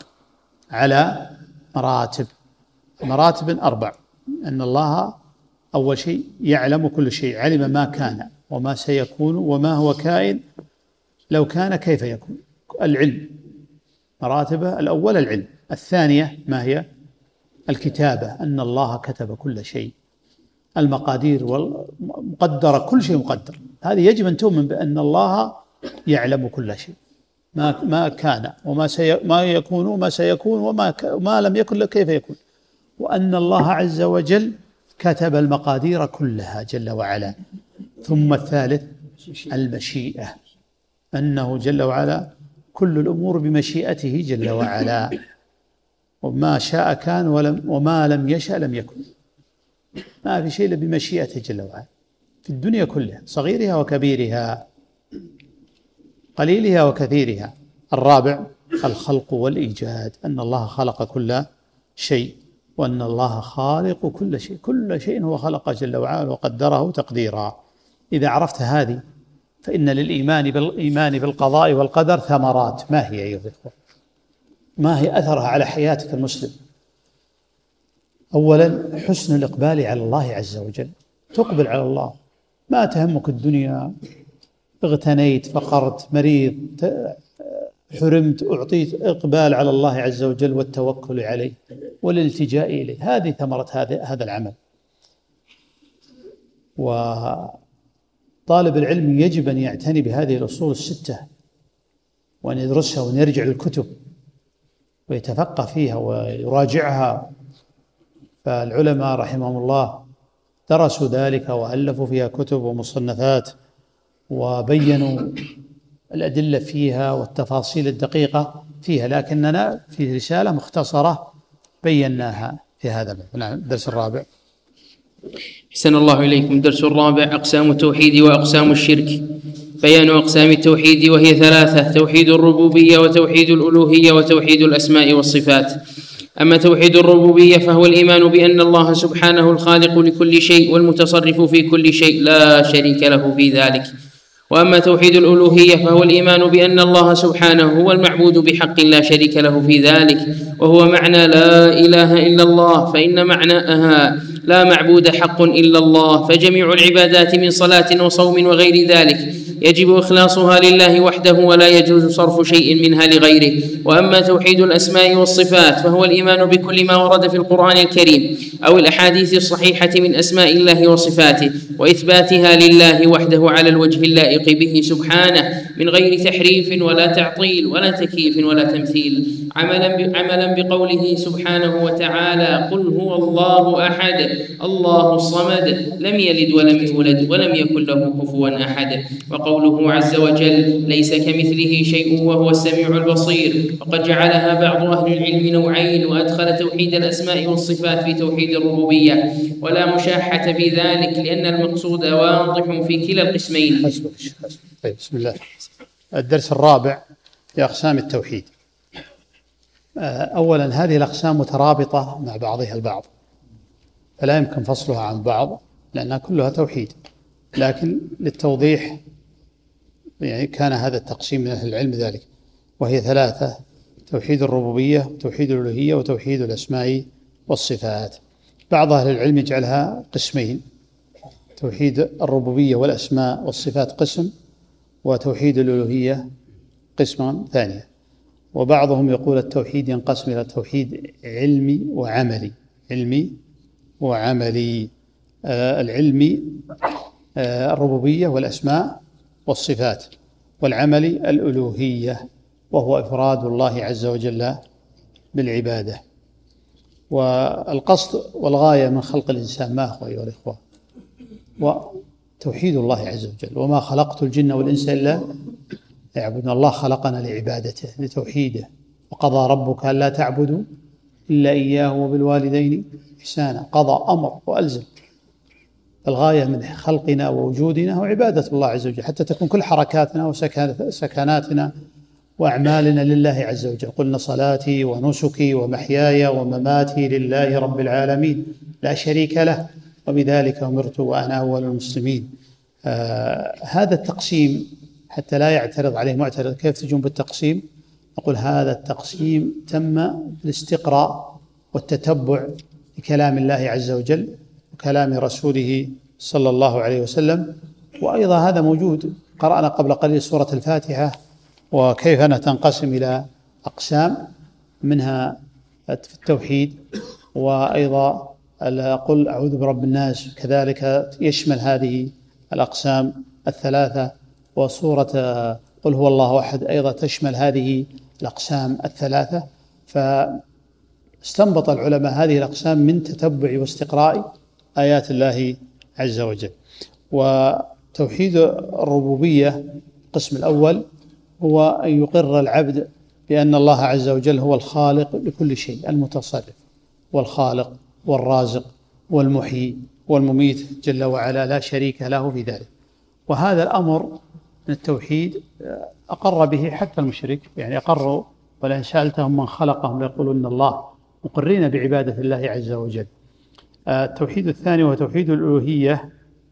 مراتب 4. أن الله أول شيء يعلم كل شيء، علم ما كان وما سيكون وما هو كائن، لو كان كيف يكون، العلم، مراتبه الأول العلم. الثانية ما هي؟ الكتابة، أن الله كتب كل شيء، المقادير والمقدرة، كل شيء مقدر. هذه يجب أن تؤمن بأن الله يعلم كل شيء، ما كان ما يكون وما سيكون وما لم يكن كيف يكون، وأن الله عز وجل كتب المقادير كلها جل وعلا. ثم الثالث المشيئة، أنه جل وعلا كل الأمور بمشيئته جل وعلا، وما شاء كان وما لم يشأ لم يكن، ما في شيء إلا بمشيئته جل وعلا في الدنيا كلها، صغيرها وكبيرها، قليلها وكثيرها. الرابع الخلق والإيجاد، أن الله خلق كل شيء، وأن الله خالق كل شيء، كل شيء هو خلقه جل وعلا وقدره تقديرا. إذا عرفت هذه فإن للإيمان بالقضاء والقدر ثمرات. ما هي أيها الأخوة؟ ما هي أثرها على حياتك المسلم؟ أولا حسن الإقبال على الله عز وجل، تقبل على الله، ما تهمك الدنيا، اغتنيت، فقرت، مريض، حرمت، أعطيت، إقبال على الله عز وجل والتوكل عليه والالتجاء إليه، هذه ثمرة هذا العمل. وطالب العلم يجب أن يعتني بهذه الأصول الستة، وأن يدرسها وأن يرجع للكتب ويتفقه فيها ويراجعها. فالعلماء رحمهم الله درسوا ذلك وألفوا فيها كتب ومصنفات، وبينوا الأدلة فيها والتفاصيل الدقيقة فيها، لكننا في رسالة مختصرة بيناها في هذا الدرس الرابع. أحسن الله إليكم. الدرس الرابع: أقسام التوحيد وأقسام الشرك. بيان أقسام التوحيد، وهي 3: توحيد الربوبية، وتوحيد الألوهية، وتوحيد الأسماء والصفات. أما توحيد الربوبية فهو الإيمان بأن الله سبحانه الخالق لكل شيء والمتصرف في كل شيء، لا شريك له في ذلك. وأما توحيد الألوهية فهو الإيمان بأن الله سبحانه هو المعبود بحق لا شريك له في ذلك، وهو معنى لا إله إلا الله، فإن معناها لا معبود حق إلا الله، فجميع العبادات من صلاة وصوم وغير ذلك يجب إخلاصها لله وحده، ولا يجوز صرف شيء منها لغيره. وأما توحيد الأسماء والصفات فهو الإيمان بكل ما ورد في القرآن الكريم أو الأحاديث الصحيحة من أسماء الله وصفاته، وإثباتها لله وحده على الوجه اللائق به سبحانه، من غير تحريف ولا تعطيل ولا تكييف ولا تمثيل. عملا بقوله سبحانه وتعالى: قل هو الله أحد الله الصمد لم يلد ولم يولد ولم يكن له كفوا أحد. وقوله عز وجل: ليس كمثله شيء وهو السميع البصير، وقد جعلها بعض أهل العلم نوعين، وأدخل توحيد الأسماء والصفات في توحيد الربوبية، ولا مشاحة في ذلك، لأن المقصود واضح في كلا القسمين. طيب، بسم الله. الدرس الرابع في أقسام التوحيد. أولا، هذه الأقسام مترابطة مع بعضها البعض، فلا يمكن فصلها عن بعض لأنها كلها توحيد، لكن للتوضيح يعني كان هذا التقسيم من أهل العلم ذلك، وهي ثلاثة: توحيد الربوبية، وتوحيد الألوهية، وتوحيد الأسماء والصفات. بعض أهل العلم يجعلها قسمين: توحيد الربوبية والأسماء والصفات قسم، وتوحيد الألوهية قسما ثانية. وبعضهم يقول التوحيد ينقسم إلى توحيد علمي وعملي. علمي وعملي. العلمي الربوبية والأسماء والصفات، والعملي الألوهية وهو إفراد الله عز وجل بالعبادة. والقصد والغاية من خلق الإنسان ما هو أيها الإخوة؟ وتوحيد الله عز وجل. وما خلقت الجن والإنس إلا يعبدون. الله خلقنا لعبادته لتوحيده. وقضى ربك ألا تعبدوا إلا إياه وبالوالدين إحسانا. قضى، أمر وألزم. الغاية من خلقنا ووجودنا هو عبادة الله عز وجل، حتى تكون كل حركاتنا وسكناتنا وأعمالنا لله عز وجل. قلنا: صلاتي ونسكي ومحياي ومماتي لله رب العالمين لا شريك له وبذلك أمرت وأنا أول المسلمين. هذا التقسيم حتى لا يعترض عليه معترض: كيف تجون بالتقسيم؟ نقول هذا التقسيم تم بالاستقراء والتتبع لكلام الله عز وجل وكلام رسوله صلى الله عليه وسلم. وأيضا هذا موجود، قرأنا قبل قليل سورة الفاتحة وكيف أنها تنقسم إلى أقسام، منها التوحيد، وأيضا قل أعوذ برب الناس كذلك يشمل هذه الأقسام الثلاثة. وسورة قل هو الله أحد أيضا تشمل هذه الأقسام الثلاثة. فاستنبط العلماء هذه الأقسام من تتبع واستقراء آيات الله عز وجل. وتوحيد الربوبية القسم الأول هو أن يقر العبد بأن الله عز وجل هو الخالق لكل شيء، المتصرف والخالق والرازق والمحيي والمميت جل وعلا لا شريك له في ذلك. وهذا الأمر من التوحيد أقر به حتى المشرك، يعني أقروا: ولئن سألتهم من خلقهم ليقولن الله، مقرين بعبادة الله عز وجل. التوحيد الثاني هو توحيد الألوهية،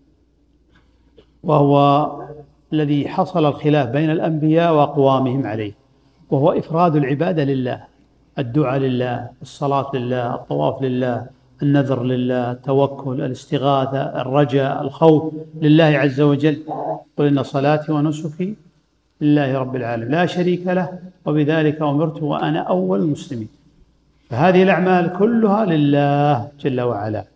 وهو الذي حصل الخلاف بين الأنبياء وأقوامهم عليه، وهو إفراد العبادة لله: الدعاء لله، الصلاة لله، الطواف لله، النذر لله، التوكل، الاستغاثة، الرجاء، الخوف لله عز وجل. قل إن صلاتي ونسكي لله رب العالمين لا شريك له وبذلك أمرت وأنا أول المسلمين. فهذه الأعمال كلها لله جل وعلا.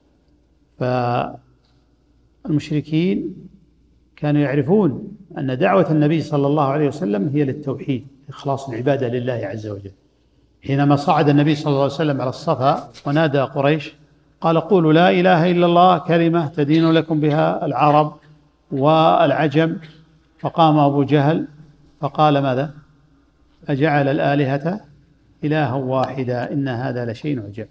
فالمشركين كانوا يعرفون أن دعوة النبي صلى الله عليه وسلم هي للتوحيد، إخلاص العبادة لله عز وجل. حينما صعد النبي صلى الله عليه وسلم على الصفا ونادى قريش قال: قولوا لا إله إلا الله كلمة تدين لكم بها العرب والعجم. فقام أبو جهل فقال: ماذا؟ أجعل الآلهة إلها واحدا إن هذا لشيء عجاب.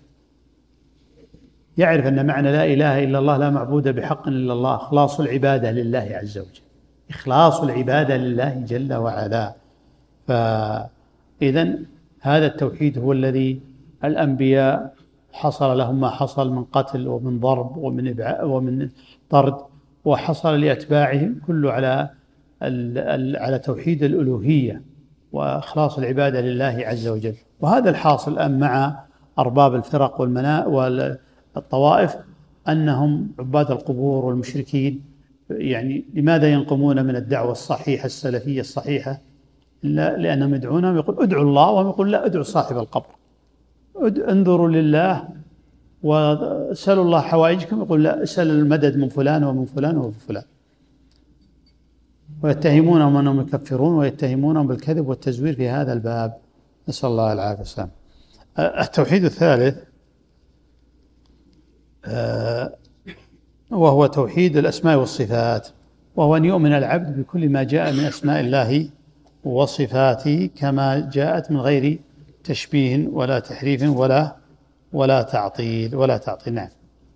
يعرف أن معنى لا إله إلا الله لا معبود بحق إلا الله، إخلاص العبادة لله عز وجل، إخلاص العبادة لله جل وعلا. فإذن هذا التوحيد هو الذي الأنبياء حصل لهم ما حصل من قتل ومن ضرب ومن طرد، وحصل لأتباعهم كله على توحيد الألوهية وإخلاص العبادة لله عز وجل. وهذا الحاصل الآن مع أرباب الفرق والطوائف، أنهم عباد القبور والمشركين. يعني لماذا ينقمون من الدعوة الصحيحة السلفية الصحيحة؟ لأنهم يدعونهم يقول ادعوا الله، وهم يقول لا، ادعوا صاحب القبر، انظروا لله واسألوا الله حوائجكم، يقول لا، اسأل المدد من فلان ومن فلان ومن فلان. ويتهمونهم أنهم يكفرون ويتهمونهم بالكذب والتزوير في هذا الباب. نسأل الله العافية والسلام. التوحيد الثالث وهو توحيد الأسماء والصفات، وهو أن يؤمن العبد بكل ما جاء من أسماء الله وصفاته كما جاءت من غير تشبيه ولا تحريف ولا تعطيل نعم.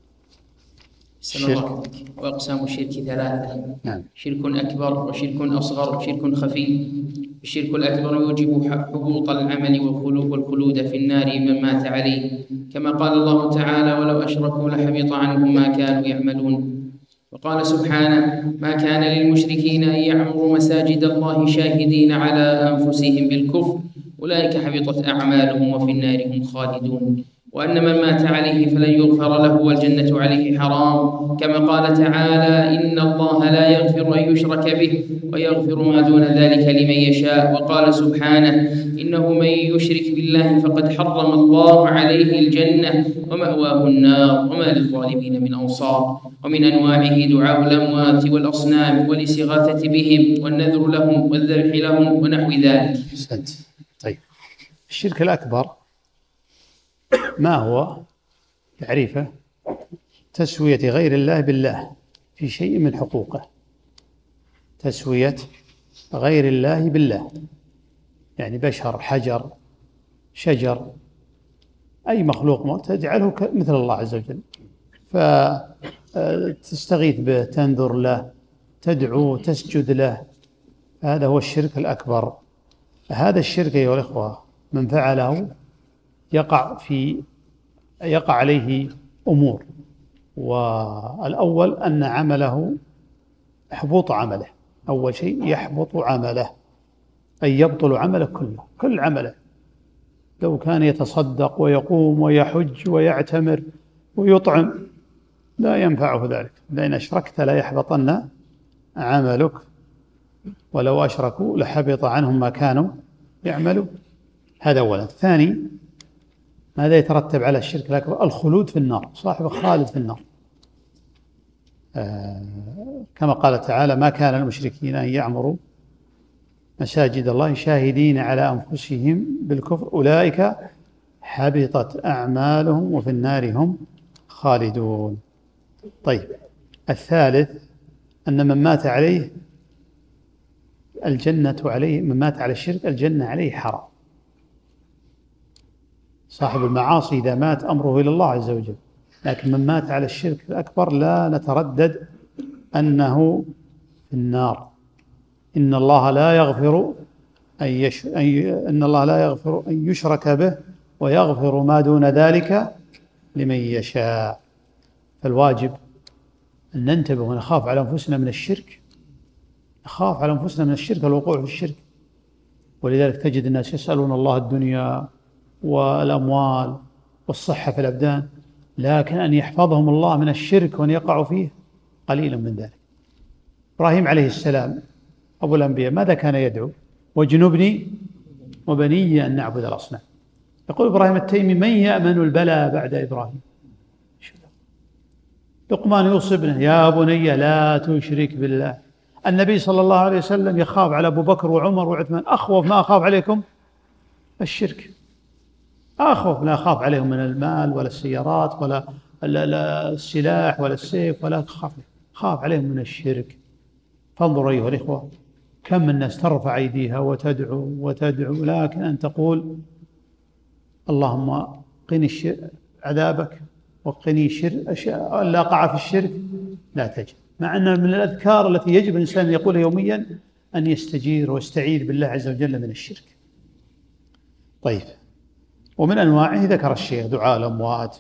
الشرك. وأقسام الشرك ثلاثة. نعم. شرك أكبر وشرك أصغر وشرك خفي. الشرك الأكبر يوجب حبوط العمل والخلود في النار من مات عليه، كما قال الله تعالى: ولو أشركوا لحبط عنهم ما كانوا يعملون. وقال سبحانه: ما كان للمشركين أن يعمروا مساجد الله شاهدين على أنفسهم بالكفر أولئك حبطت أعمالهم وفي النار هم خالدون. وأن من مات عليه فلن يغفر له والجنة عليه حرام، كما قال تعالى: إن الله لا يغفر أن يشرك به ويغفر ما دون ذلك لمن يشاء. وقال سبحانه: إنه من يشرك بالله فقد حرم الله عليه الجنة ومأواه النار وما للظالمين من أنصار. ومن أنواعه دعاء الأموات والأصنام والاستغاثة بهم والنذر لهم والذبح لهم ونحو ذلك. طيب، الشرك الأكبر ما هو؟ تعريفه: تسوية غير الله بالله في شيء من حقوقه. تسوية غير الله بالله، يعني بشر، حجر، شجر، أي مخلوق تجعله مثل الله عز وجل، فتستغيث به، تنذر له، تدعو، تسجد له. هذا هو الشرك الأكبر. هذا الشرك أيها الأخوة من فعله يقع عليه أمور. والأول أن عمله يحبط عمله. أول شيء يحبط عمله، أي يبطل عمله كله، كل عمله. لو كان يتصدق ويقوم ويحج ويعتمر ويطعم لا ينفعه ذلك، لأن أشركت لا يحبطن عملك، ولو أشركوا لحبط عنهم ما كانوا يعملون. هذا أولا. ثاني، ماذا يترتب على الشرك الأكبر؟ الخلود في النار، صاحب خالد في النار، كما قال تعالى: ما كان المشركين أن يعمروا مساجد الله شاهدين على أنفسهم بالكفر أولئك حبطت أعمالهم وفي النار هم خالدون. طيب، الثالث أن من مات عليه الجنة عليه، من مات على الشرك الجنة عليه حرام. صاحب المعاصي إذا مات أمره إلى الله عز وجل، لكن من مات على الشرك الأكبر لا نتردد أنه في النار. إن الله لا يغفر أن يشرك به ويغفر ما دون ذلك لمن يشاء. فالواجب أن ننتبه ونخاف على أنفسنا من الشرك، نخاف على أنفسنا من الشرك، الوقوع في الشرك. ولذلك تجد الناس يسألون الله الدنيا والأموال والصحة في الأبدان، لكن أن يحفظهم الله من الشرك وأن يقعوا فيه قليل من ذلك. إبراهيم عليه السلام أبو الأنبياء ماذا كان يدعو؟ واجنبني وبني أن نعبد الأصنام. يقول إبراهيم التيمي: من يأمن البلاء بعد إبراهيم؟ لقمان يوصي ابنه: يا بني لا تشرك بالله. النبي صلى الله عليه وسلم يخاف على أبو بكر وعمر وعثمان: أخوف ما أخاف عليكم الشرك. أخوف، لا أخاف عليهم من المال ولا السيارات ولا السلاح ولا السيف، ولا خاف عليهم من الشرك. فانظروا أيها الإخوة كم من الناس ترفع أيديها وتدعو، لكن أن تقول: اللهم قني عذابك وقني لا أقع في الشرك، لا تجد. مع أن من الأذكار التي يجب الإنسان أن يقولها يوميا أن يستجير ويستعيذ بالله عز وجل من الشرك. طيب، ومن أنواعه ذكر الشيخ دعاء الأموات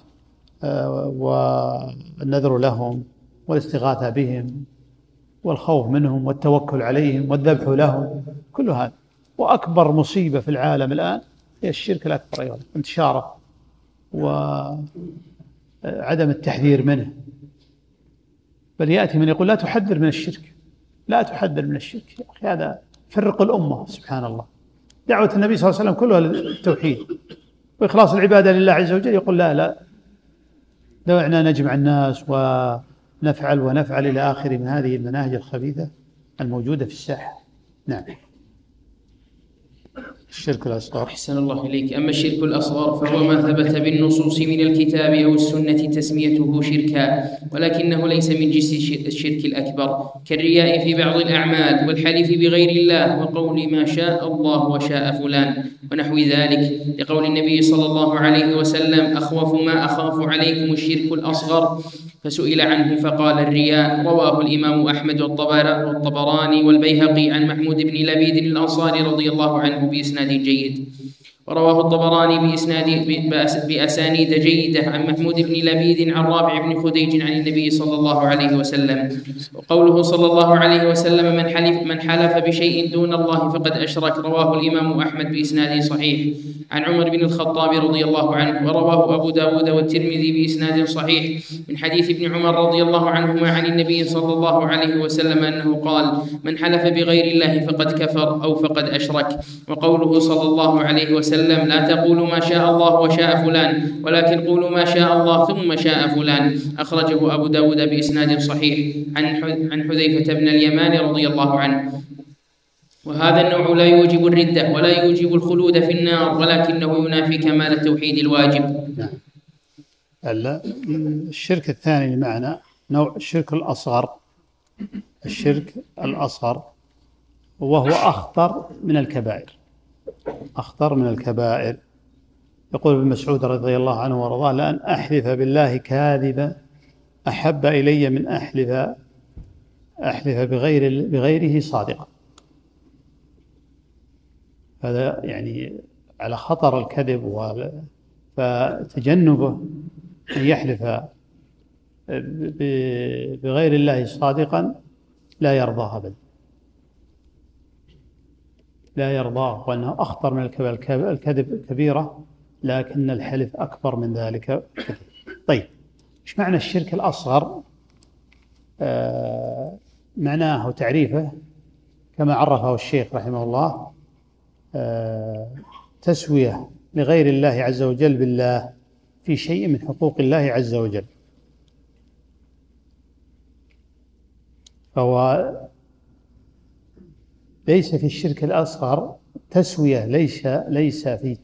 والنذر لهم والاستغاثة بهم والخوف منهم والتوكل عليهم والذبح لهم، كل هذا. وأكبر مصيبة في العالم الآن هي الشرك الأكبر أيضا، انتشاره وعدم التحذير منه. بل يأتي من يقول: لا تحذر من الشرك، لا تحذر من الشرك. يا أخي هذا فرق الأمة. سبحان الله، دعوة النبي صلى الله عليه وسلم كلها للتوحيد وإخلاص العبادة لله عز وجل. يقول: لا دعنا نجمع الناس ونفعل إلى آخر من هذه المناهج الخبيثة الموجودة في الساحة. نعم. الشرك الأصغر. أحسن الله إليك. أما الشرك الأصغر فهو ما ثبت بالنصوص من الكتاب أو السنة تسميته شركا، ولكنه ليس من جنس الشرك الأكبر، كالرياء في بعض الأعمال والحلف بغير الله وقول ما شاء الله وشاء فلان ونحو ذلك، لقول النبي صلى الله عليه وسلم: أخوف ما أخاف عليكم الشرك الأصغر، فسئل عنه فقال: الرياء. رواه الإمام أحمد والطبراني والبيهقي عن محمود بن لبيد الأنصاري رضي الله عنه بإسناد جيد. ورواه الطبراني بأسانيد جيدة عن محمود بن لبيد عن رافع بن خديج عن النبي صلى الله عليه وسلم. وقوله صلى الله عليه وسلم: من حلف بشيء دون الله فقد أشرك، رواه الإمام أحمد بإسناد صحيح عن عمر بن الخطاب رضي الله عنه. ورواه أبو داود والترمذي بإسناد صحيح من حديث ابن عمر رضي الله عنهما عن النبي صلى الله عليه وسلم أنه قال: من حلف بغير الله فقد كفر أو فقد أشرك. وقوله صلى الله عليه وسلم: لا تقولوا ما شاء الله وشاء فلان، ولكن قولوا ما شاء الله ثم شاء فلان، أخرجه أبو داود بإسناد صحيح عن حذيفة بن اليمان رضي الله عنه. وهذا النوع لا يوجب الردة ولا يوجب الخلود في النار، ولكنه ينافي كمال التوحيد الواجب. الشرك الثاني اللي معنا نوع الشرك الأصغر. الشرك الأصغر وهو أخطر من الكبائر، أخطر من الكبائر. يقول ابن مسعود رضي الله عنه وارضاه: لأن أحلف بالله كاذبا أحب إلي من أحلف بغيره صادقا. هذا يعني على خطر الكذب، فتجنبه أن يحلف بغير الله صادقا لا يرضاه أبدا، لا يرضاه، وأنه أخطر من الكذب كبيرة، لكن الحلف أكبر من ذلك. طيب، إيش معنى الشرك الأصغر؟ معناه تعريفه كما عرفه الشيخ رحمه الله: تسوية لغير الله عز وجل بالله في شيء من حقوق الله عز وجل. فهو ليس في الشرك الأصغر تسوية، ليس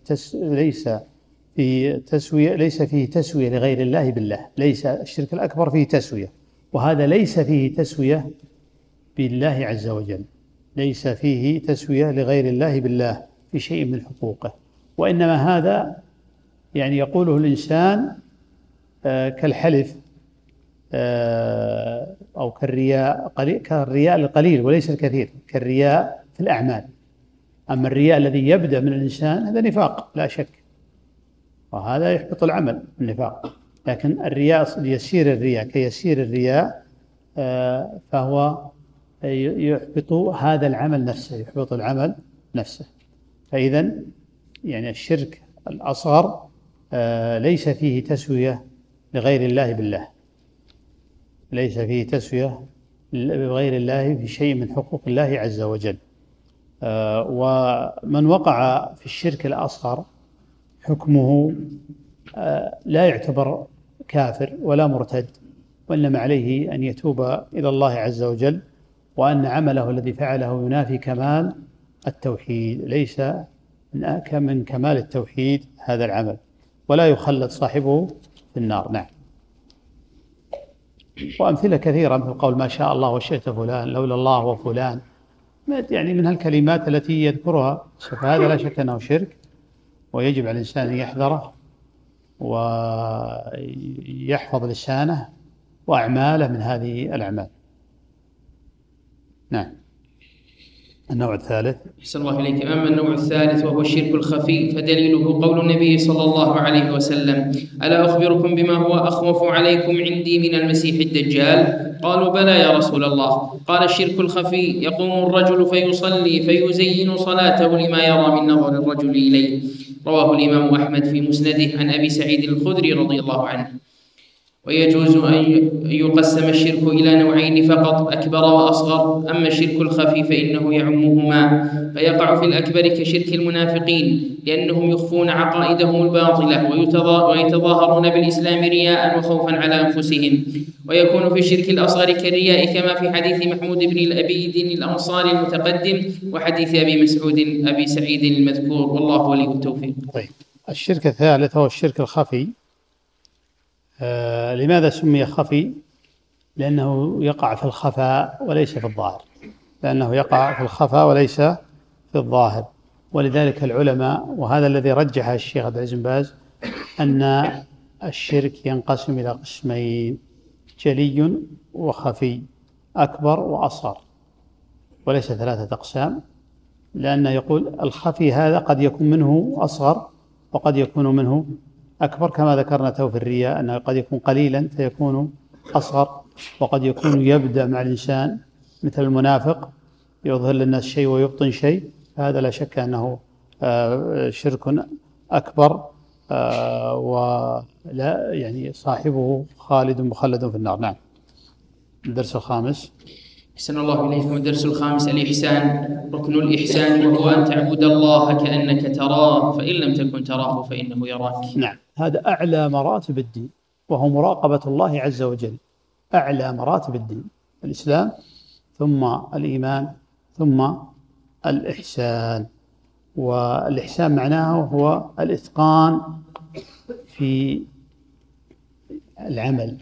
فيه تسوية لغير الله بالله. ليس الشرك الأكبر فيه تسوية، وهذا ليس فيه تسوية بالله عز وجل، ليس فيه تسوية لغير الله بالله في شيء من حقوقه، وإنما هذا يعني يقوله الإنسان كالحلف أو كالرياء القليل وليس الكثير، كالرياء في الأعمال. أما الرياء الذي يبدأ من الإنسان هذا نفاق لا شك، وهذا يحبط العمل النفاق. لكن الرياء يسير الرياء كيسير الرياء فهو يحبط هذا العمل نفسه، يحبط العمل نفسه. فإذا يعني الشرك الأصغر ليس فيه تسوية لغير الله بالله، ليس فيه تسوية بغير الله في شيء من حقوق الله عز وجل. ومن وقع في الشرك الأصغر حكمه لا يعتبر كافر ولا مرتد، وإنما عليه أن يتوب إلى الله عز وجل، وأن عمله الذي فعله ينافي كمال التوحيد، ليس من كمال التوحيد هذا العمل، ولا يخلد صاحبه في النار. نعم. وأمثلة كثيرة مثل قول ما شاء الله وشئت فلان، لولا الله وفلان، يعني من هالكلمات التي يذكرها، فهذا لا شك أنه شرك، ويجب على الإنسان أن يحذره ويحفظ لسانه وأعماله من هذه الأعمال. نعم. النوع الثالث. أحسن الله إليك. أما النوع الثالث وهو الشرك الخفي، فدليله قول النبي صلى الله عليه وسلم: ألا أخبركم بما هو أخوف عليكم عندي من المسيح الدجال؟ قالوا: بلى يا رسول الله. قال: الشرك الخفي يقوم الرجل فيصلي فيزين صلاته لما يرى من نظر الرجل إليه. رواه الإمام أحمد في مسنده عن أبي سعيد الخدري رضي الله عنه. ويجوز أن يقسم الشرك إلى نوعين فقط: أكبر وأصغر. أما الشرك الخفي فإنه يعمهما، فيقع في الأكبر كشرك المنافقين، لأنهم يخفون عقائدهم الباطلة ويتظاهرون بالإسلام رياء وخوفا على أنفسهم. ويكون في الشرك الأصغر كالرياء، كما في حديث محمود بن الأبيد الأنصاري المتقدم وحديث أبي سعيد المذكور، والله ولي التوفيق. طيب، الشرك الثالث هو الشرك الخفي. لماذا سمي خفي؟ لأنه يقع في الخفاء وليس في الظاهر، في الظاهر. ولذلك العلماء، وهذا الذي رجحه الشيخ عبد العزيز بن باز، أن الشرك ينقسم إلى قسمين: جلي وخفي، أكبر وأصغر، وليس 3 أقسام. لأنه يقول الخفي هذا قد يكون منه أصغر وقد يكون منه أكبر، كما ذكرنا في الرياء أنه قد يكون قليلا فيكون أصغر، وقد يكون يبدأ مع الإنسان مثل المنافق، يظهر للناس شيء ويبطن شيء، هذا لا شك أنه شرك أكبر، ولا يعني صاحبه مخلد في النار. نعم. الدرس الخامس. أحسن الله إليكم. الدرس الخامس: الإحسان. ركن الإحسان وهو أن تعبد الله كأنك تراه، فإن لم تكن تراه فإنه يراك. نعم، هذا أعلى مراتب الدين، وهو مراقبة الله عز وجل. أعلى مراتب الدين الإسلام، ثم الإيمان، ثم الإحسان. والإحسان معناه هو الإتقان في العمل،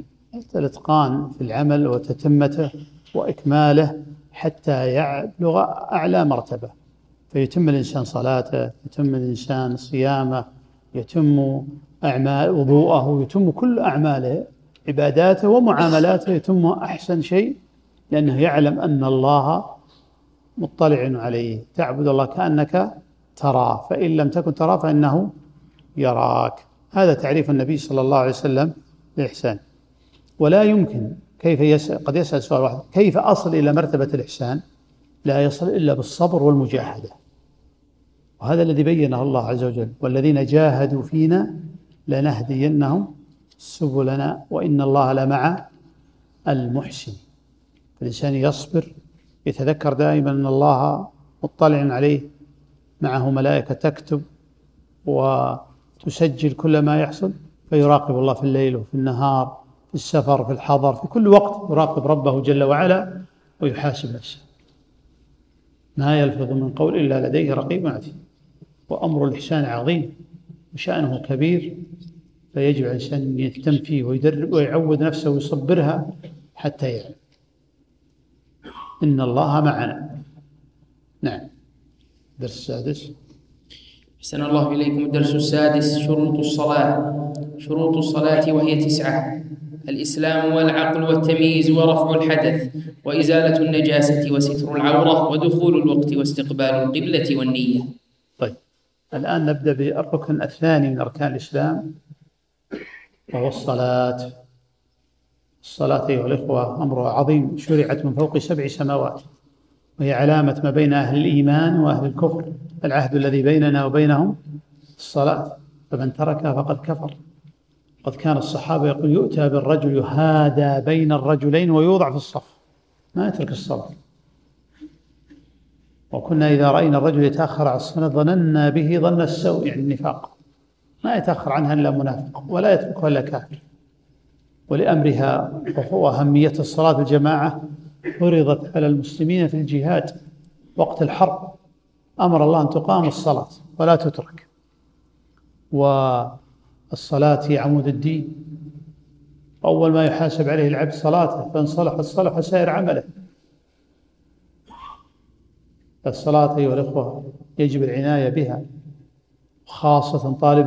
وتتمته وإكماله حتى يبلغ أعلى مرتبة، فيتم الإنسان صلاته، يتم الإنسان صيامه، يتم أعمال وضوءه، يتم كل أعماله، عباداته ومعاملاته يتم أحسن شيء، لأنه يعلم أن الله مطلع عليه. تعبد الله كأنك تراه، فإن لم تكن تراه فإنه يراك. هذا تعريف النبي صلى الله عليه وسلم للإحسان. ولا يمكن قد يسأل سؤال واحد: كيف أصل إلى مرتبة الإحسان؟ لا يصل إلا بالصبر والمجاهدة، وهذا الذي بينه الله عز وجل: والذين جاهدوا فينا لنهدينهم سبلنا وإن الله لمع المحسن. الإنسان يصبر، يتذكر دائما أن الله مطلع عليه، معه ملائكة تكتب وتسجل كل ما يحصل، فيراقب الله في الليل وفي النهار، في السفر، في الحضر، في كل وقت يراقب ربه جل وعلا ويحاسب نفسه. ما يلفظ من قول إلا لديه رقيب عتيد. وأمر الإحسان عظيم وشأنه كبير، فيجب على الإنسان أن يهتم فيه ويدرب ويعود نفسه ويصبرها حتى يعلم إن الله معنا. نعم. الدرس السادس. أحسن الله إليكم. الدرس السادس: شروط الصلاة. شروط الصلاة وهي 9: الإسلام والعقل والتمييز ورفع الحدث وإزالة النجاسة وستر العورة ودخول الوقت واستقبال القبلة والنية. طيب، الآن نبدأ بالركن الثاني من أركان الإسلام، وهو الصلاة. الصلاة أيها الإخوة أمر عظيم، شرعت من فوق 7 سماوات، وهي علامة ما بين أهل الإيمان وأهل الكفر. العهد الذي بيننا وبينهم الصلاة، فمن تركها فقد كفر. قد كان الصحابة يقول: يؤتى بالرجل يهادى بين الرجلين ويوضع في الصف، ما يترك الصلاة. وكنا إذا رأينا الرجل يتأخر عن الصلاة ظننا به ظن السوء، يعني النفاق، ما يتأخر عنها إلا منافق ولا يتركها إلا كافر. ولأمرها وأهمية الصلاة الجماعة فرضت على المسلمين في الجهاد وقت الحرب، أمر الله أن تقام الصلاة ولا تترك. والصلاة هي عمود الدين، أول ما يحاسب عليه العبد صلاته، فإن صلحت صلح سائر عمله. الصلاة أيها الأخوة يجب العناية بها، خاصة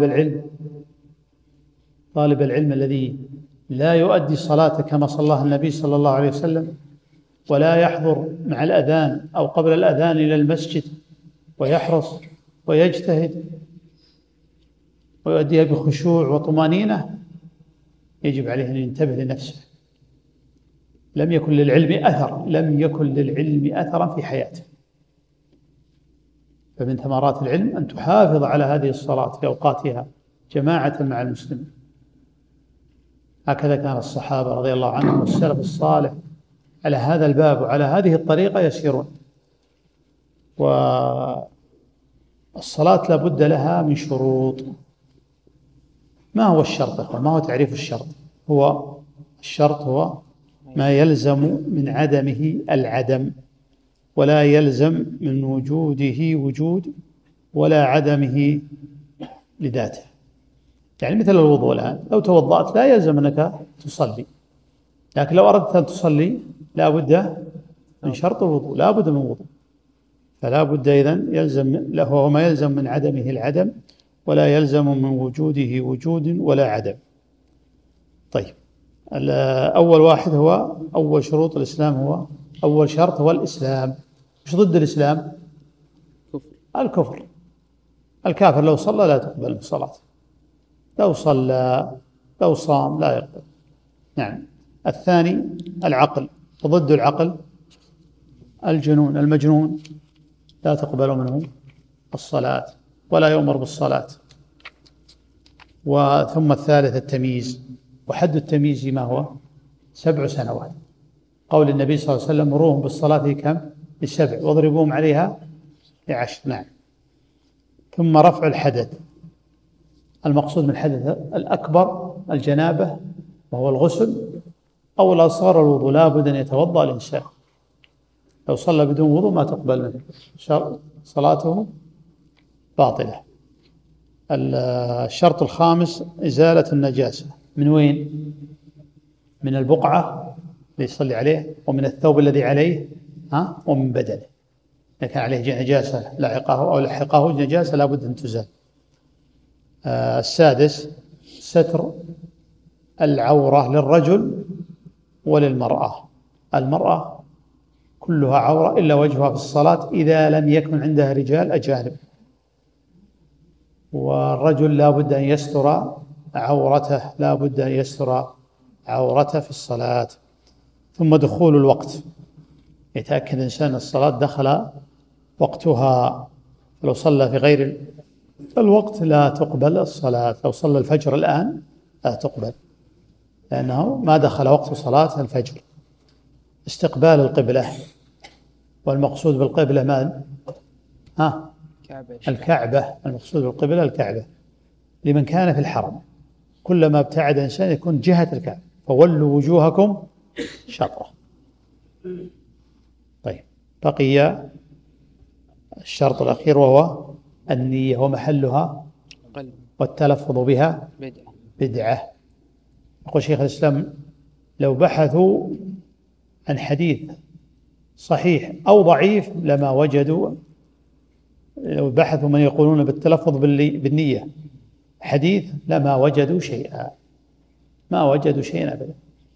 طالب العلم الذي لا يؤدي صلاته كما صلاها النبي صلى الله عليه وسلم، ولا يحضر مع الأذان أو قبل الأذان إلى المسجد ويحرص ويجتهد ويؤديها بخشوع وطمأنينة، يجب عليه أن ينتبه لنفسه. لم يكن للعلم أثرا في حياته. فمن ثمرات العلم أن تحافظ على هذه الصلاة في أوقاتها جماعة مع المسلمين. هكذا كان الصحابة رضي الله عنهم والسلف الصالح على هذا الباب وعلى هذه الطريقة يسيرون. والصلاة لابد لها من شروط. ما هو الشرط يا أخوان؟ ما هو تعريف الشرط؟ الشرط هو ما يلزم من عدمه العدم، ولا يلزم من وجوده وجود، ولا عدمه لذاته. يعني مثل الوضوء الآن، لو توضأت لا يلزم أنك تصلي، لكن لو أردت أن تصلي لا بد من شرط الوضوء، لا بد من وضوء. فلا بد إذن يلزم له وما يلزم من عدمه العدم، ولا يلزم من وجوده وجود ولا عدم. طيب، أول واحد هو أول شروط الإسلام، هو أول شرط هو الإسلام. وش ضد الإسلام؟ الكفر. الكافر لو صلى لا تقبل الصلاة، لو صلى لو صام لا يقبل. نعم. الثاني العقل، وضد العقل الجنون. المجنون لا تقبل منه الصلاة ولا يؤمر بالصلاة. ثم الثالث التمييز، وحد التمييز ما هو؟ 7 سنوات. قول النبي صلى الله عليه وسلم: مروهم بالصلاة كم؟ 7 واضربوهم عليها 10. نعم. ثم رفع الحدث. المقصود من الحدث الأكبر الجنابة وهو الغسل، أو الأصغر الوضوء. لا بد أن يتوضأ الإنسان، لو صلى بدون وضوء ما تقبل منه، صلاته باطلة. الشرط الخامس إزالة النجاسة. من وين؟ من البقعة اللي يصلي عليه، ومن الثوب الذي عليه، ومن بدنه. إذا كان عليه نجاسة لحقه أو لحقه نجاسة لا بد أن تزال. السادس ستر العورة للرجل وللمرأة. المرأة كلها عورة إلا وجهها في الصلاة إذا لم يكن عندها رجال أجانب، والرجل لا بد أن يستر عورته، لا بد أن يستر عورته في الصلاة. ثم دخول الوقت، يتأكد الإنسان الصلاة دخل وقتها. لو صلى في غير الوقت لا تقبل الصلاة. لو صلى الفجر الآن لا تقبل، لأنه ما دخل وقت صلاة الفجر. استقبال القبلة، والمقصود بالقبلة ما؟ الكعبة. المقصود بالقبلة الكعبة لمن كان في الحرم. كلما ابتعد إنسان يكون جهة الكعبة، فولوا وجوهكم شطرة. طيب، بقي الشرط الأخير وهو النية، ومحلها والتلفظ بها بدعة. يقول شيخ الإسلام: لو بحثوا عن حديث صحيح أو ضعيف لما وجدوا، لو بحثوا من يقولون بالتلفظ بالنية حديث لما وجدوا شيئا، ما وجدوا شيئا أبدا.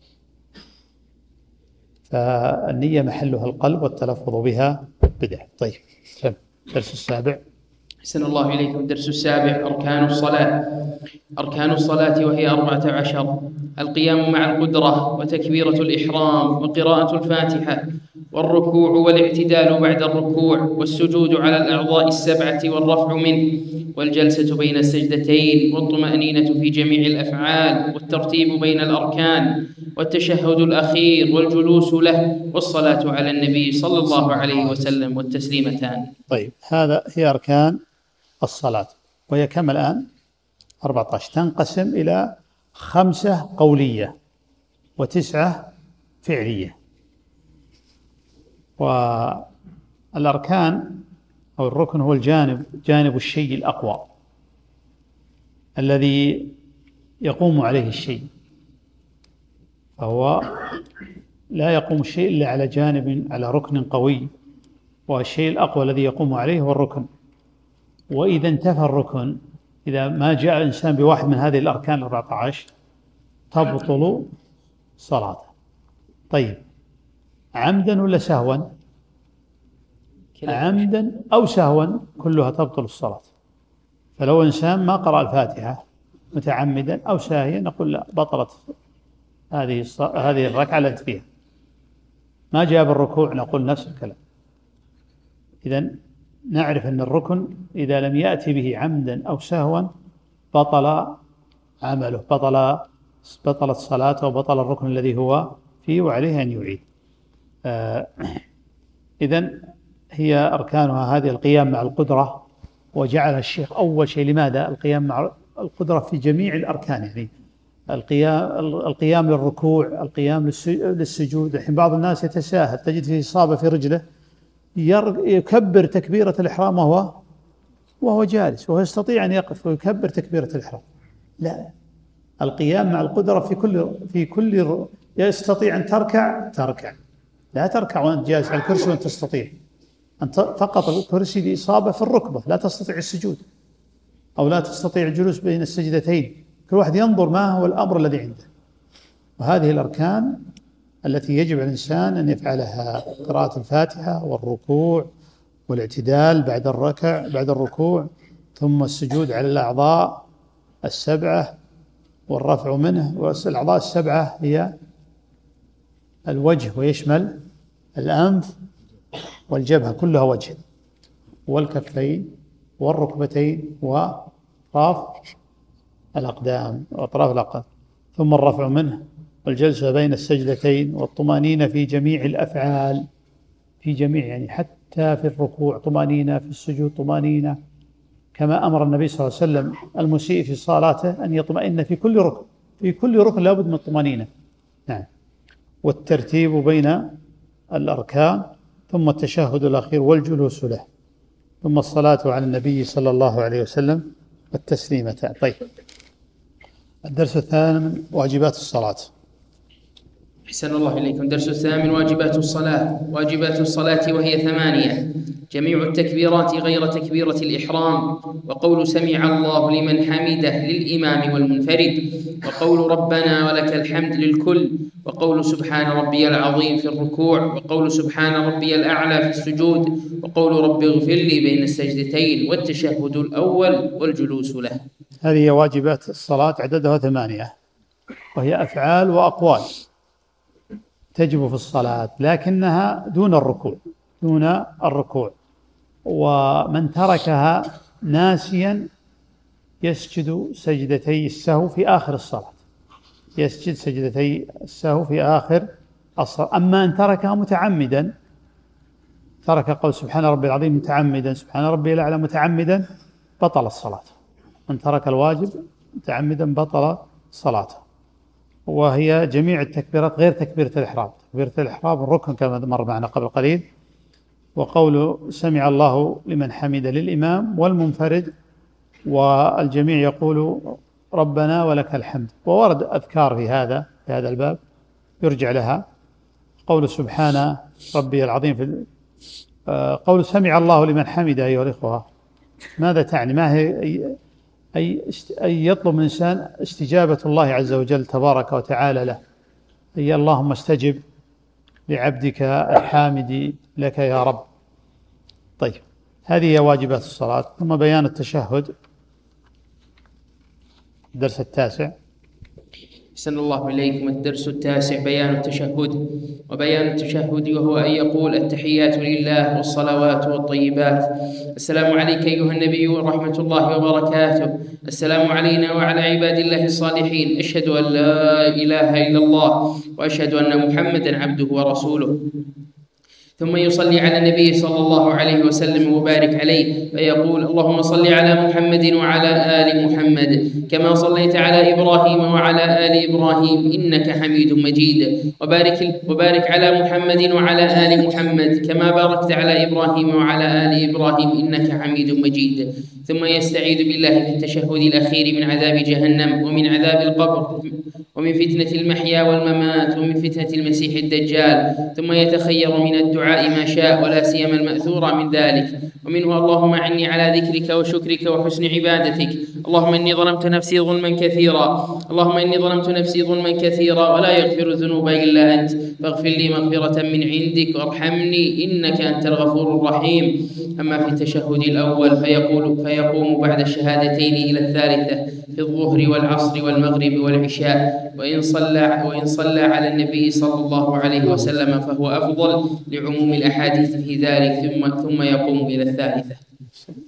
فالنية محلها القلب والتلفظ بها بدعة. طيب، الدرس السابع. أحسن الله إليكم. الدرس السابع: أركان الصلاة. أركان الصلاة وهي 14: القيام مع القدرة، وتكبيرة الإحرام، وقراءة الفاتحة، والركوع والاعتدال بعد الركوع، والسجود على الأعضاء 7 والرفع منه، والجلسة بين السجدتين، والطمأنينة في جميع الأفعال، والترتيب بين الأركان، والتشهد الأخير، والجلوس له، والصلاة على النبي صلى الله عليه وسلم، والتسليمتان. طيب، هذا هي أركان الصلاة، وهي كم الآن؟ 14. تنقسم إلى 5 قولية و9 فعلية. والأركان أو الركن هو جانب الشيء الأقوى الذي يقوم عليه الشيء، فهو لا يقوم الشيء إلا على جانب، على ركن قوي، والشيء الأقوى الذي يقوم عليه هو الركن. وإذا انتفى الركن، إذا ما جاء الإنسان بواحد من هذه الأركان 14 تبطل صلاته. طيب، عمدا ولا سهوا؟ عمدا أو سهوا كلها تبطل الصلاة. فلو إنسان ما قرأ الفاتحة متعمدا أو ساهيا نقول لا، بطلت هذه الركعة التي فيها. ما جاء بالركوع نقول نفس الكلام. إذن نعرف أن الركن إذا لم يأتي به عمدا أو سهوا بطل عمله، بطل بطلت صلاته وبطل الركن الذي هو فيه وعليه أن يعيد. إذن هي أركانها هذه: القيام مع القدرة، وجعل الشيخ أول شيء. لماذا القيام مع القدرة في جميع الأركان؟ يعني القيام للركوع، القيام للسجود. الحين بعض الناس يتساهل، تجد فيه إصابة في رجله يكبر تكبيرة الإحرام وهو جالس، وهو يستطيع أن يقف ويكبر تكبيرة الإحرام. لا، القيام مع القدرة في كل يستطيع أن تركع، لا تركع وأنت جالس على الكرسي وأنت تستطيع أنت فقط الكرسي لإصابة في الركبة، لا تستطيع السجود أو لا تستطيع الجلوس بين السجدتين. كل واحد ينظر ما هو الأمر الذي عنده. وهذه الأركان التي يجب على الإنسان أن يفعلها: قراءة الفاتحة والركوع والاعتدال بعد الركوع، ثم السجود على الأعضاء السبعة والرفع منه. والأعضاء السبعة هي الوجه، ويشمل الأنف والجبهة كلها وجه، والكفين والركبتين وأطراف الأقدام. ثم الرفع منه والجلسة بين السجدتين والطمأنينة في جميع الأفعال، يعني حتى في الركوع طمأنينة، في السجود طمأنينة، كما أمر النبي صلى الله عليه وسلم المسيء في صلاته أن يطمئن في كل ركن لابد من الطمأنينة. نعم. والترتيب بين الأركان، ثم التشهد الأخير والجلوس له، ثم الصلاة على النبي صلى الله عليه وسلم والتسليمتان. طيب، الدرس الثامن: واجبات الصلاة. أحسن الله إليكم. درس الثامن: واجبات الصلاة. واجبات الصلاة وهي 8: جميع التكبيرات غير تكبيرة الإحرام، وقول سمع الله لمن حمده للإمام والمنفرد، وقول ربنا ولك الحمد للكل، وقول سبحان ربي العظيم في الركوع، وقول سبحان ربي الأعلى في السجود، وقول رب اغفر لي بين السجدتين، والتشهد الأول والجلوس له. هذه واجبات الصلاة، عددها 8، وهي أفعال وأقوال تجب في الصلاة، لكنها دون الركوع. ومن تركها ناسيا يسجد سجدتي السهو في آخر الصلاة، أما أن تركها متعمدا، ترك قول سبحان ربي العظيم متعمدا، سبحان ربي الأعلى متعمدا، بطل الصلاة. من ترك الواجب متعمدا بطل صلاته. وهي جميع التكبيرات غير تكبيرة الإحرام. تكبيرة الإحرام الركن كما مر معنا قبل قليل، وقول سمع الله لمن حمد للإمام والمنفرد، والجميع يقول ربنا ولك الحمد. وورد أذكار في هذا الباب يرجع لها. قول سبحان ربي العظيم قول سمع الله لمن حمد أيها الإخوة، ماذا تعني؟ ما هي أي يطلب من الإنسان استجابة الله عز وجل تبارك وتعالى له، أي اللهم استجب لعبدك الحامد لك يا رب. طيب، هذه هي واجبات الصلاة. ثم بيان التشهد، الدرس التاسع. أحسن الله إليكم. الدرس التاسع: بيان التشهد. وبيان التشهد وهو أن يقول: التحيات لله والصلوات والطيبات، السلام عليك أيها النبي ورحمة الله وبركاته، السلام علينا وعلى عباد الله الصالحين، أشهد أن لا إله إلا الله وأشهد أن محمدا عبده ورسوله. ثم يصلي على النبي صلى الله عليه وسلم وبارك عليه، فيقول: اللهم صل على محمد وعلى آل محمد كما صليت على إبراهيم وعلى آل إبراهيم إنك حميد مجيد، وبارك على محمد وعلى آل محمد كما باركت على إبراهيم وعلى آل إبراهيم إنك حميد مجيد. ثم يستعيذ بالله في التشهد الأخير من عذاب جهنم، ومن عذاب القبر، ومن فتنة المحيا والممات، ومن فتنة المسيح الدجال. ثم يتخير من الدعاء ما شاء، ولا سيما المأثور من ذلك، ومنه: اللهم أعني على ذكرك وشكرك وحسن عبادتك، اللهم إني ظلمت نفسي ظلما كثيرا ولا يغفر الذنوب إلا أنت، فاغفر لي مغفرة من عندك وارحمني إنك أنت الغفور الرحيم. أما في التشهد الأول فيقوم بعد الشهادتين إلى الثالثة في الظهر والعصر والمغرب والعشاء، وإن صلى على النبي صلى الله عليه وسلم فهو أفضل لعموم الأحاديث في ذلك، ثم يقوم إلى الثالثة.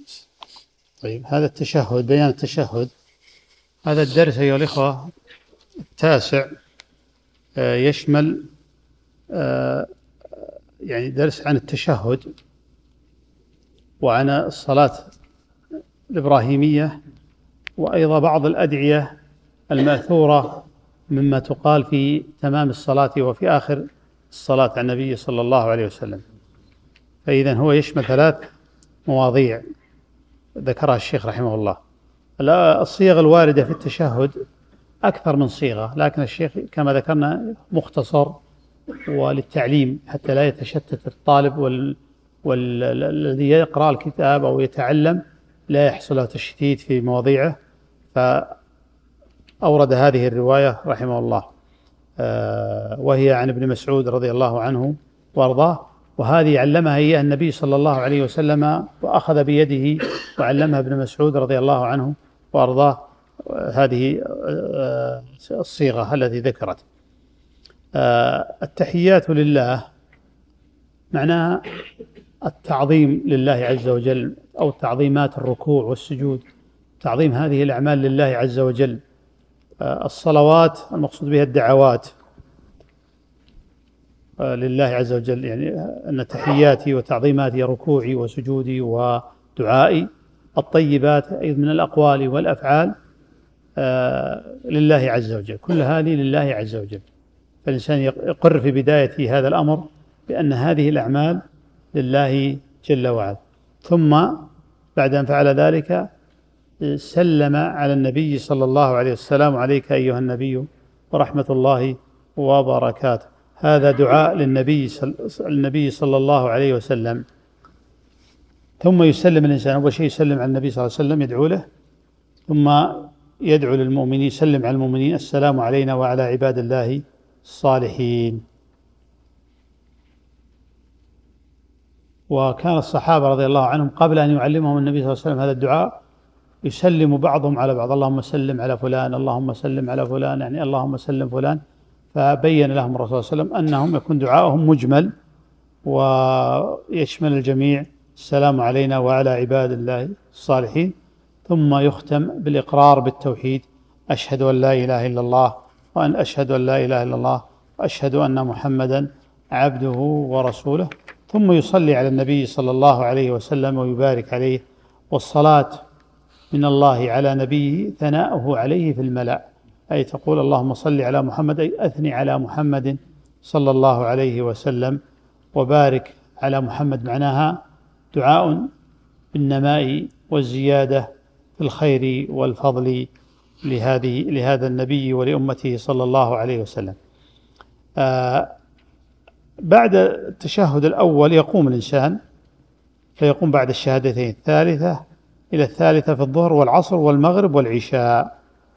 طيب، هذا التشهد، بيان التشهد، هذا الدرس أيها الإخوة التاسع يشمل يعني درس عن التشهد وعن الصلاة الإبراهيمية، وأيضا بعض الأدعية المأثورة مما تقال في تمام الصلاة وفي آخر الصلاة على النبي صلى الله عليه وسلم. فإذن هو يشمل 3 مواضيع ذكرها الشيخ رحمه الله. الصيغ الواردة في التشهد أكثر من صيغة، لكن الشيخ كما ذكرنا مختصر وللتعليم حتى لا يتشتت الطالب والذي يقرأ الكتاب أو يتعلم لا يحصل له تشتيت في مواضيعه، فأورد هذه الرواية رحمه الله، وهي عن ابن مسعود رضي الله عنه وارضاه، وهذه علمها إياها النبي صلى الله عليه وسلم وأخذ بيده وعلمها ابن مسعود رضي الله عنه وارضاه هذه الصيغة التي ذكرت. التحيات لله معناها التعظيم لله عز وجل، أو تعظيمات الركوع والسجود، تعظيم هذه الأعمال لله عز وجل. الصلوات المقصود بها الدعوات لله عز وجل، يعني أن تحياتي وتعظيماتي ركوعي وسجودي ودعائي. الطيبات أيضا من الأقوال والأفعال لله عز وجل، كل هذه لله عز وجل. فالإنسان يقر في بداية هذا الأمر بأن هذه الأعمال لله جل وعلا، ثم بعد أن فعل ذلك سلم على النبي صلى الله عليه وسلم: عليك أيها النبي ورحمة الله وبركاته. هذا دعاء للنبي صلى الله عليه وسلم. ثم يسلم الإنسان، أول شيء يسلم على النبي صلى الله عليه وسلم، يدعو له، ثم يدعو للمؤمنين، يسلم على المؤمنين: السلام علينا وعلى عباد الله الصالحين. وكان الصحابة رضي الله عنهم قبل أن يعلمهم النبي صلى الله عليه وسلم هذا الدعاء يسلم بعضهم على بعض: اللهم سلم على فلان، اللهم سلم على فلان، يعني اللهم سلم فلان. فبين لهم الرسول صلى الله عليه وسلم أنهم يكون دعاءهم مجمل ويشمل الجميع: السلام علينا وعلى عباد الله الصالحين. ثم يختم بالإقرار بالتوحيد: أشهد أن لا إله إلا الله، وأن أشهد أن لا إله إلا الله، وأشهد أن محمدا عبده ورسوله. ثم يصلي على النبي صلى الله عليه وسلم ويبارك عليه. والصلاة من الله على نبيه ثناؤه عليه في الملأ، أي تقول: اللهم صل على محمد، أي أثني على محمد صلى الله عليه وسلم وبارك على محمد. معناها دعاء بالنماء والزيادة في الخير والفضل لهذا النبي ولأمته صلى الله عليه وسلم. بعد التشهد الأول يقوم الإنسان، فيقوم بعد الشهادتين الثالثة إلى الثالثة في الظهر والعصر والمغرب والعشاء.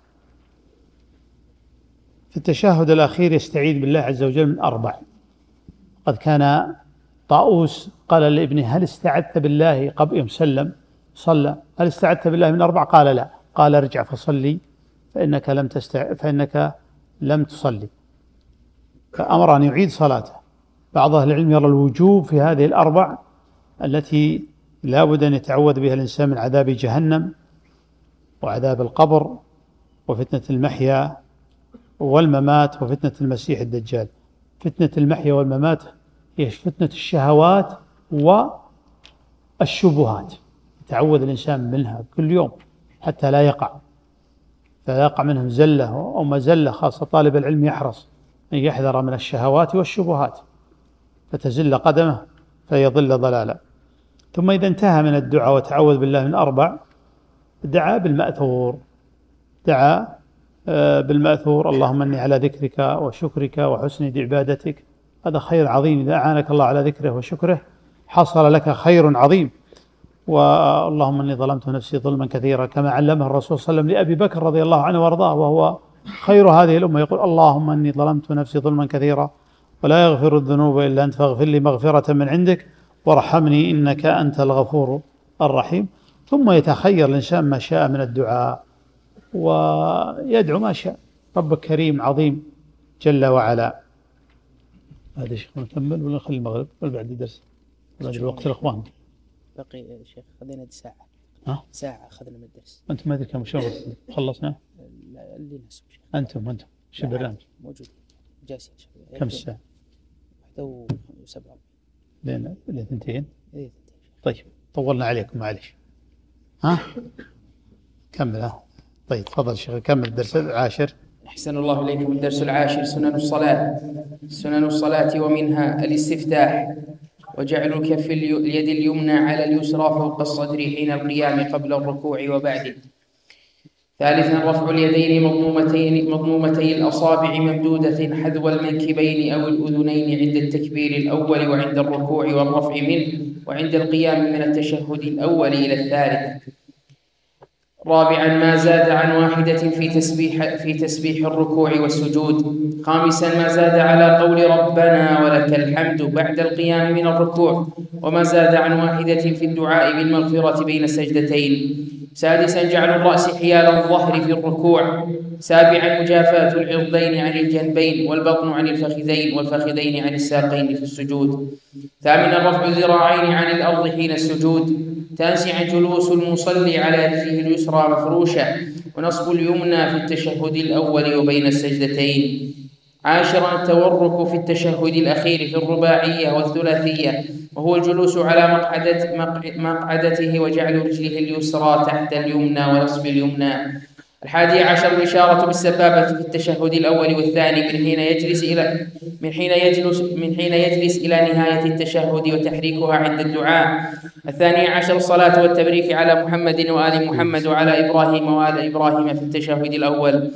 في التشهد الأخير يستعيذ بالله عز وجل من 4. قد كان طاووس قال لابنه: هل استعذت بالله قبل يوم صلى، هل استعذت بالله من 4؟ قال: لا. قال: ارجع فصلي فإنك لم تصلي. فأمر أن يعيد صلاته. بعض أهل العلم يرى الوجوب في هذه ال4 التي لا بد أن يتعوذ بها الإنسان من عذاب جهنم وعذاب القبر وفتنة المحيا والممات وفتنة المسيح الدجال. فتنة المحيا والممات هي فتنة الشهوات والشبهات، يتعوذ الإنسان منها كل يوم حتى لا يقع منهم زلة أو مزلة. خاصة طالب العلم يحرص أن يحذر من الشهوات والشبهات فتزل قدمه فيضل ضلالا. ثم إذا انتهى من الدعاء وتعوذ بالله من 4 دعا بالمأثور، اللهم إني على ذكرك وشكرك وحسن عبادتك. هذا خير عظيم، إذا أعانك الله على ذكره وشكره حصل لك خير عظيم. واللهم إني ظلمت نفسي ظلما كثيرا، كما علمه الرسول صلى الله عليه وسلم لأبي بكر رضي الله عنه وارضاه وهو خير هذه الأمة، يقول: اللهم إني ظلمت نفسي ظلما كثيرا ولا يغفر الذنوب إلا أنت، فاغفر لي مغفرة من عندك وارحمني إنك أنت الغفور الرحيم. ثم يتخير الإنسان ما شاء من الدعاء ويدعو ما شاء. رب كريم عظيم جل وعلا. هذا شيخ نكمل ولا نخلي المغرب ولا بعد الدرس؟ بعد وقت الإخوان بقي يا شيخ، خذينا ساعة. ساعة أخذنا من الدرس. أنتم ما أدري كم شهر خلصنا؟ اللي نسوا. أنتم شبر أمس موجود جالس كم الساعة؟ 1:47 لين 2. إيه. طيب طولنا عليكم معلش. كمل. طيب تفضل شيخ كمل الدرس العاشر. أحسن الله إليكم. الدرس العاشر: سنن الصلاة. سنن الصلاة ومنها الاستفتاح، وجعل الكف اليد اليمنى على اليسرى فوق الصدر حين القيام قبل الركوع وبعده. ثالثا: رفع اليدين مضمومتي الأصابع ممدودة حذو المنكبين أو الأذنين عند التكبير الأول وعند الركوع والرفع منه وعند القيام من التشهد الأول إلى الثالث. رابعا: ما زاد عن 1 في تسبيح الركوع والسجود. خامسا: ما زاد على قول ربنا ولك الحمد بعد القيام من الركوع، وما زاد عن 1 في الدعاء بالمغفرة بين السجدتين. سادسا: جعل الرأس حيال الظهر في الركوع. سابعا: مجافاة العضدين عن الجنبين والبطن عن الفخذين والفخذين عن الساقين في السجود. ثامنا: رفع الذراعين عن الأرض حين السجود. تاسعا: جلوس المصلي على رجله اليسرى مفروشة، ونصب اليمنى في التشهد الأول وبين السجدتين. عاشرا: التورك في التشهد الأخير في الرباعية والثلاثية، وهو الجلوس على مقعدته وجعل رجله اليسرى تحت اليمنى ونصب اليمنى. 11: الإشارة بالسبابة في التشهد الأول والثاني من حين يجلس إلى نهاية التشهد وتحريكها عند الدعاء. 12: الصلاة والتبريك على محمد وآل محمد وعلى إبراهيم وآل إبراهيم في التشهد الأول.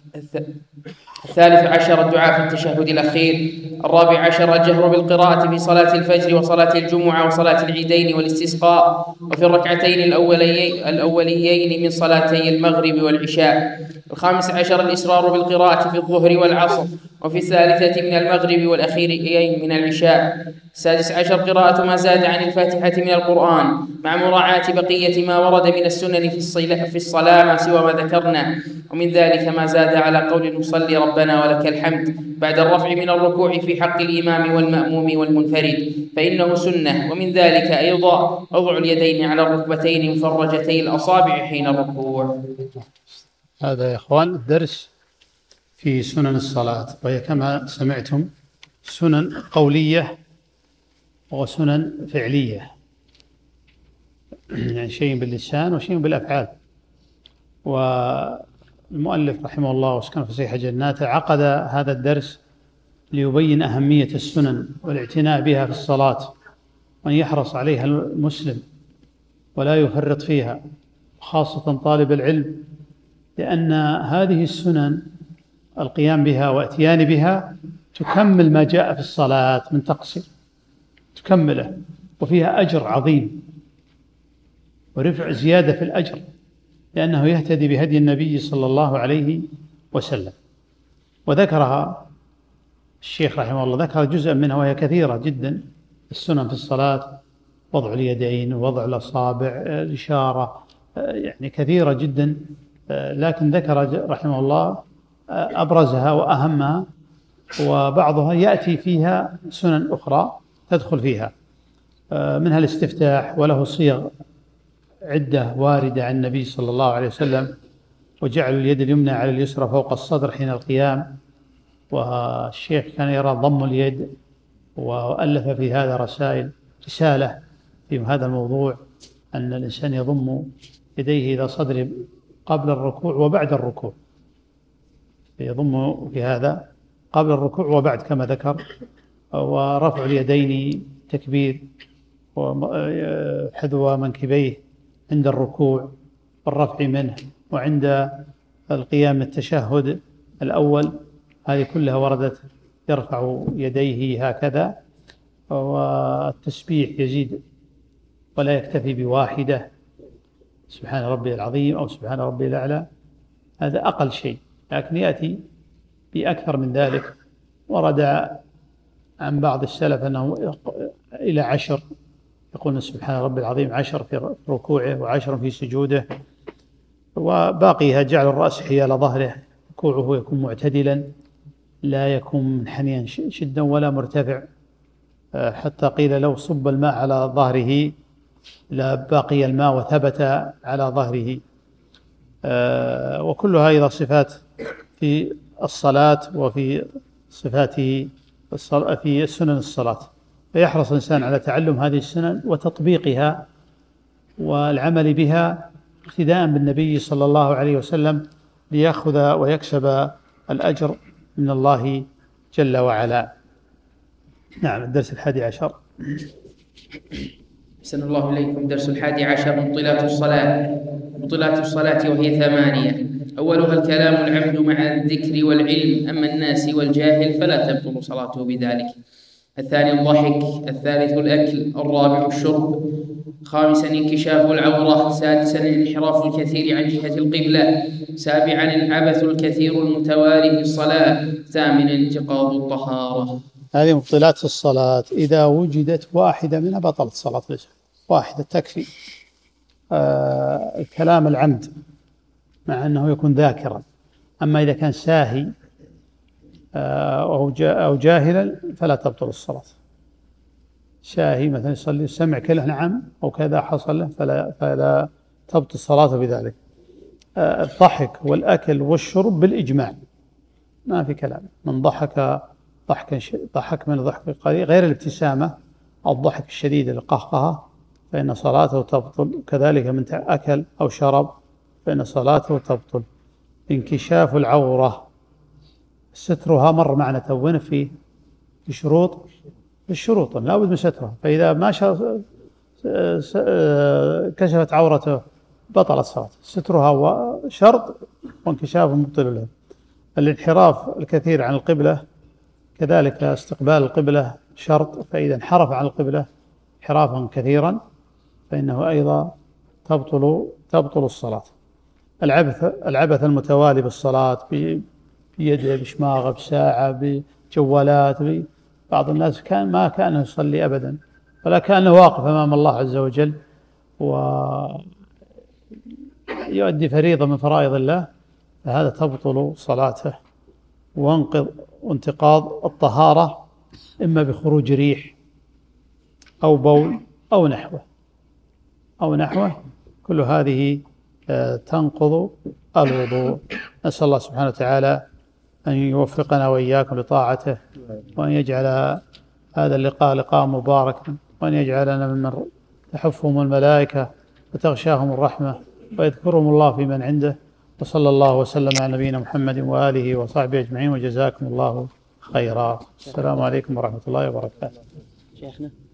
13: الدعاء في التشهد الأخير. 14: الجهر بالقراءة في صلاة الفجر وصلاة الجمعة وصلاة العيدين والاستسقاء، وفي الركعتين الأوليين من صلاتي المغرب والعشاء. 15: الإسرار بالقراءة في الظهر والعصر، وفي الثالثة من المغرب والأخيرين من العشاء. 16: قراءة ما زاد عن الفاتحة من القرآن مع مراعاة بقية ما ورد من السنن في الصلاة ما سوى ما ذكرنا، ومن ذلك ما زاد على قول المصلي ربنا ولك الحمد بعد الرفع من الركوع في حق الإمام والمأموم والمنفرد فإنه سنة. ومن ذلك أيضا وضع اليدين على الركبتين مفرجتي الأصابع حين الركوع. هذا يا إخوان الدرس في سنن الصلاة، وهي كما سمعتم سنن قولية وسنن فعلية، يعني شيء باللسان وشيء بالأفعال. والمؤلف رحمه الله وسكن فسيح جناته عقد هذا الدرس ليبين أهمية السنن والاعتناء بها في الصلاة، وأن يحرص عليها المسلم ولا يفرط فيها، خاصة طالب العلم، لأن هذه السنن القيام بها واتيان بها تكمل ما جاء في الصلاة من تقصير، تكمله، وفيها أجر عظيم ورفع زيادة في الأجر، لأنه يهتدي بهدي النبي صلى الله عليه وسلم. وذكرها الشيخ رحمه الله، ذكر جزءا منها وهي كثيرة جدا. السنن في الصلاة وضع اليدين ووضع الأصابع، الإشارة، يعني كثيرة جدا، لكن ذكر رحمه الله أبرزها وأهمها، وبعضها يأتي فيها سنن أخرى تدخل فيها، منها الاستفتاح، وله صيغ عدة واردة عن النبي صلى الله عليه وسلم: وجعل اليد اليمنى على اليسرى فوق الصدر حين القيام. والشيخ كان يرى ضم اليد، وألف في هذا رسالة في هذا الموضوع، أن الإنسان يضم يديه إلى صدره قبل الركوع وبعد الركوع، يضم في هذا قبل الركوع وبعد كما ذكر. ورفع اليدين تكبير حذو منكبيه عند الركوع والرفع منه، وعند القيام التشهد الأول، هذه كلها وردت يرفع يديه هكذا. والتسبيح يزيد ولا يكتفي بواحدة، سبحان ربي العظيم أو سبحان ربي الأعلى، هذا أقل شيء، لكن يأتي بأكثر من ذلك. ورد عن بعض السلف أنه إلى 10، يقول سبحان ربي العظيم 10 في ركوعه و10 في سجوده. وباقيها جعل الرأس حيال ظهره، ركوعه يكون معتدلا، لا يكون منحنيا شدا ولا مرتفع، حتى قيل لو صب الماء على ظهره لبقي الماء وثبت على ظهره. وكلها أيضا صفات في الصلاة وفي صفاته في سنن الصلاة، فيحرص الإنسان على تعلم هذه السنن وتطبيقها والعمل بها اقتداء بالنبي صلى الله عليه وسلم، ليأخذ ويكسب الأجر من الله جل وعلا. نعم، الدرس 11. أحسن الله إليكم. درس 11: مبطلات الصلاة. مبطلات الصلاة وهي 8. أولها الكلام العمد مع الذكر والعلم، أما الناس والجاهل فلا تبطل صلاته بذلك. الثاني الضحك. الثالث الأكل. الرابع الشرب. خامسا انكشاف العورة. سادسا الانحراف الكثير عن جهة القبلة. سابعا العبث الكثير المتوالي في الصلاة. ثامنا انتقاض الطهارة. هذه مبطلات الصلاة، إذا وجدت واحدة منها بطلت صلاة الإنسان، واحدة تكفي. الكلام العمد مع أنه يكون ذاكرا، أما إذا كان ساهي أو جاهلا فلا تبطل الصلاة. شاهي مثلا يصلي سمع كله نعم أو كذا حصل له فلا تبطل الصلاة بذلك. الضحك والأكل والشرب بالإجماع ما في كلام. من ضحك ضحك من الضحك القليل غير الابتسامة، الضحك الشديد القهقهة، فإن صلاته تبطل. كذلك من أكل أو شرب فإن صلاته تبطل. انكشاف العورة سترها مر معنا تونا في الشروط لا بد من سترها، فإذا ما كشفت عورته بطلت صلاته. سترها شرط وانكشاف مبطل له. الانحراف الكثير عن القبلة كذلك، استقبال القبلة شرط، فإذا انحرف عن القبلة انحرافا كثيرا فإنه أيضا تبطل الصلاة. العبث المتوالي بالصلاة، بيده بشماغه بساعة بجوالات. بعض الناس ما كان يصلي أبدا ولا كان واقف أمام الله عز وجل ويؤدي فريضة من فرائض الله، فهذا تبطل صلاته. وانتقاض الطهارة إما بخروج ريح أو بول أو نحوه، كل هذه تنقض الوضوء. نسأل الله سبحانه وتعالى أن يوفقنا وإياكم لطاعته، وأن يجعل هذا اللقاء لقاء مباركا، وأن يجعلنا ممن تحفهم الملائكة وتغشاهم الرحمة ويذكرهم الله في من عنده. وصلى الله وسلم على نبينا محمد وآله وصحبه أجمعين، وجزاكم الله خيرا. السلام عليكم ورحمة الله وبركاته.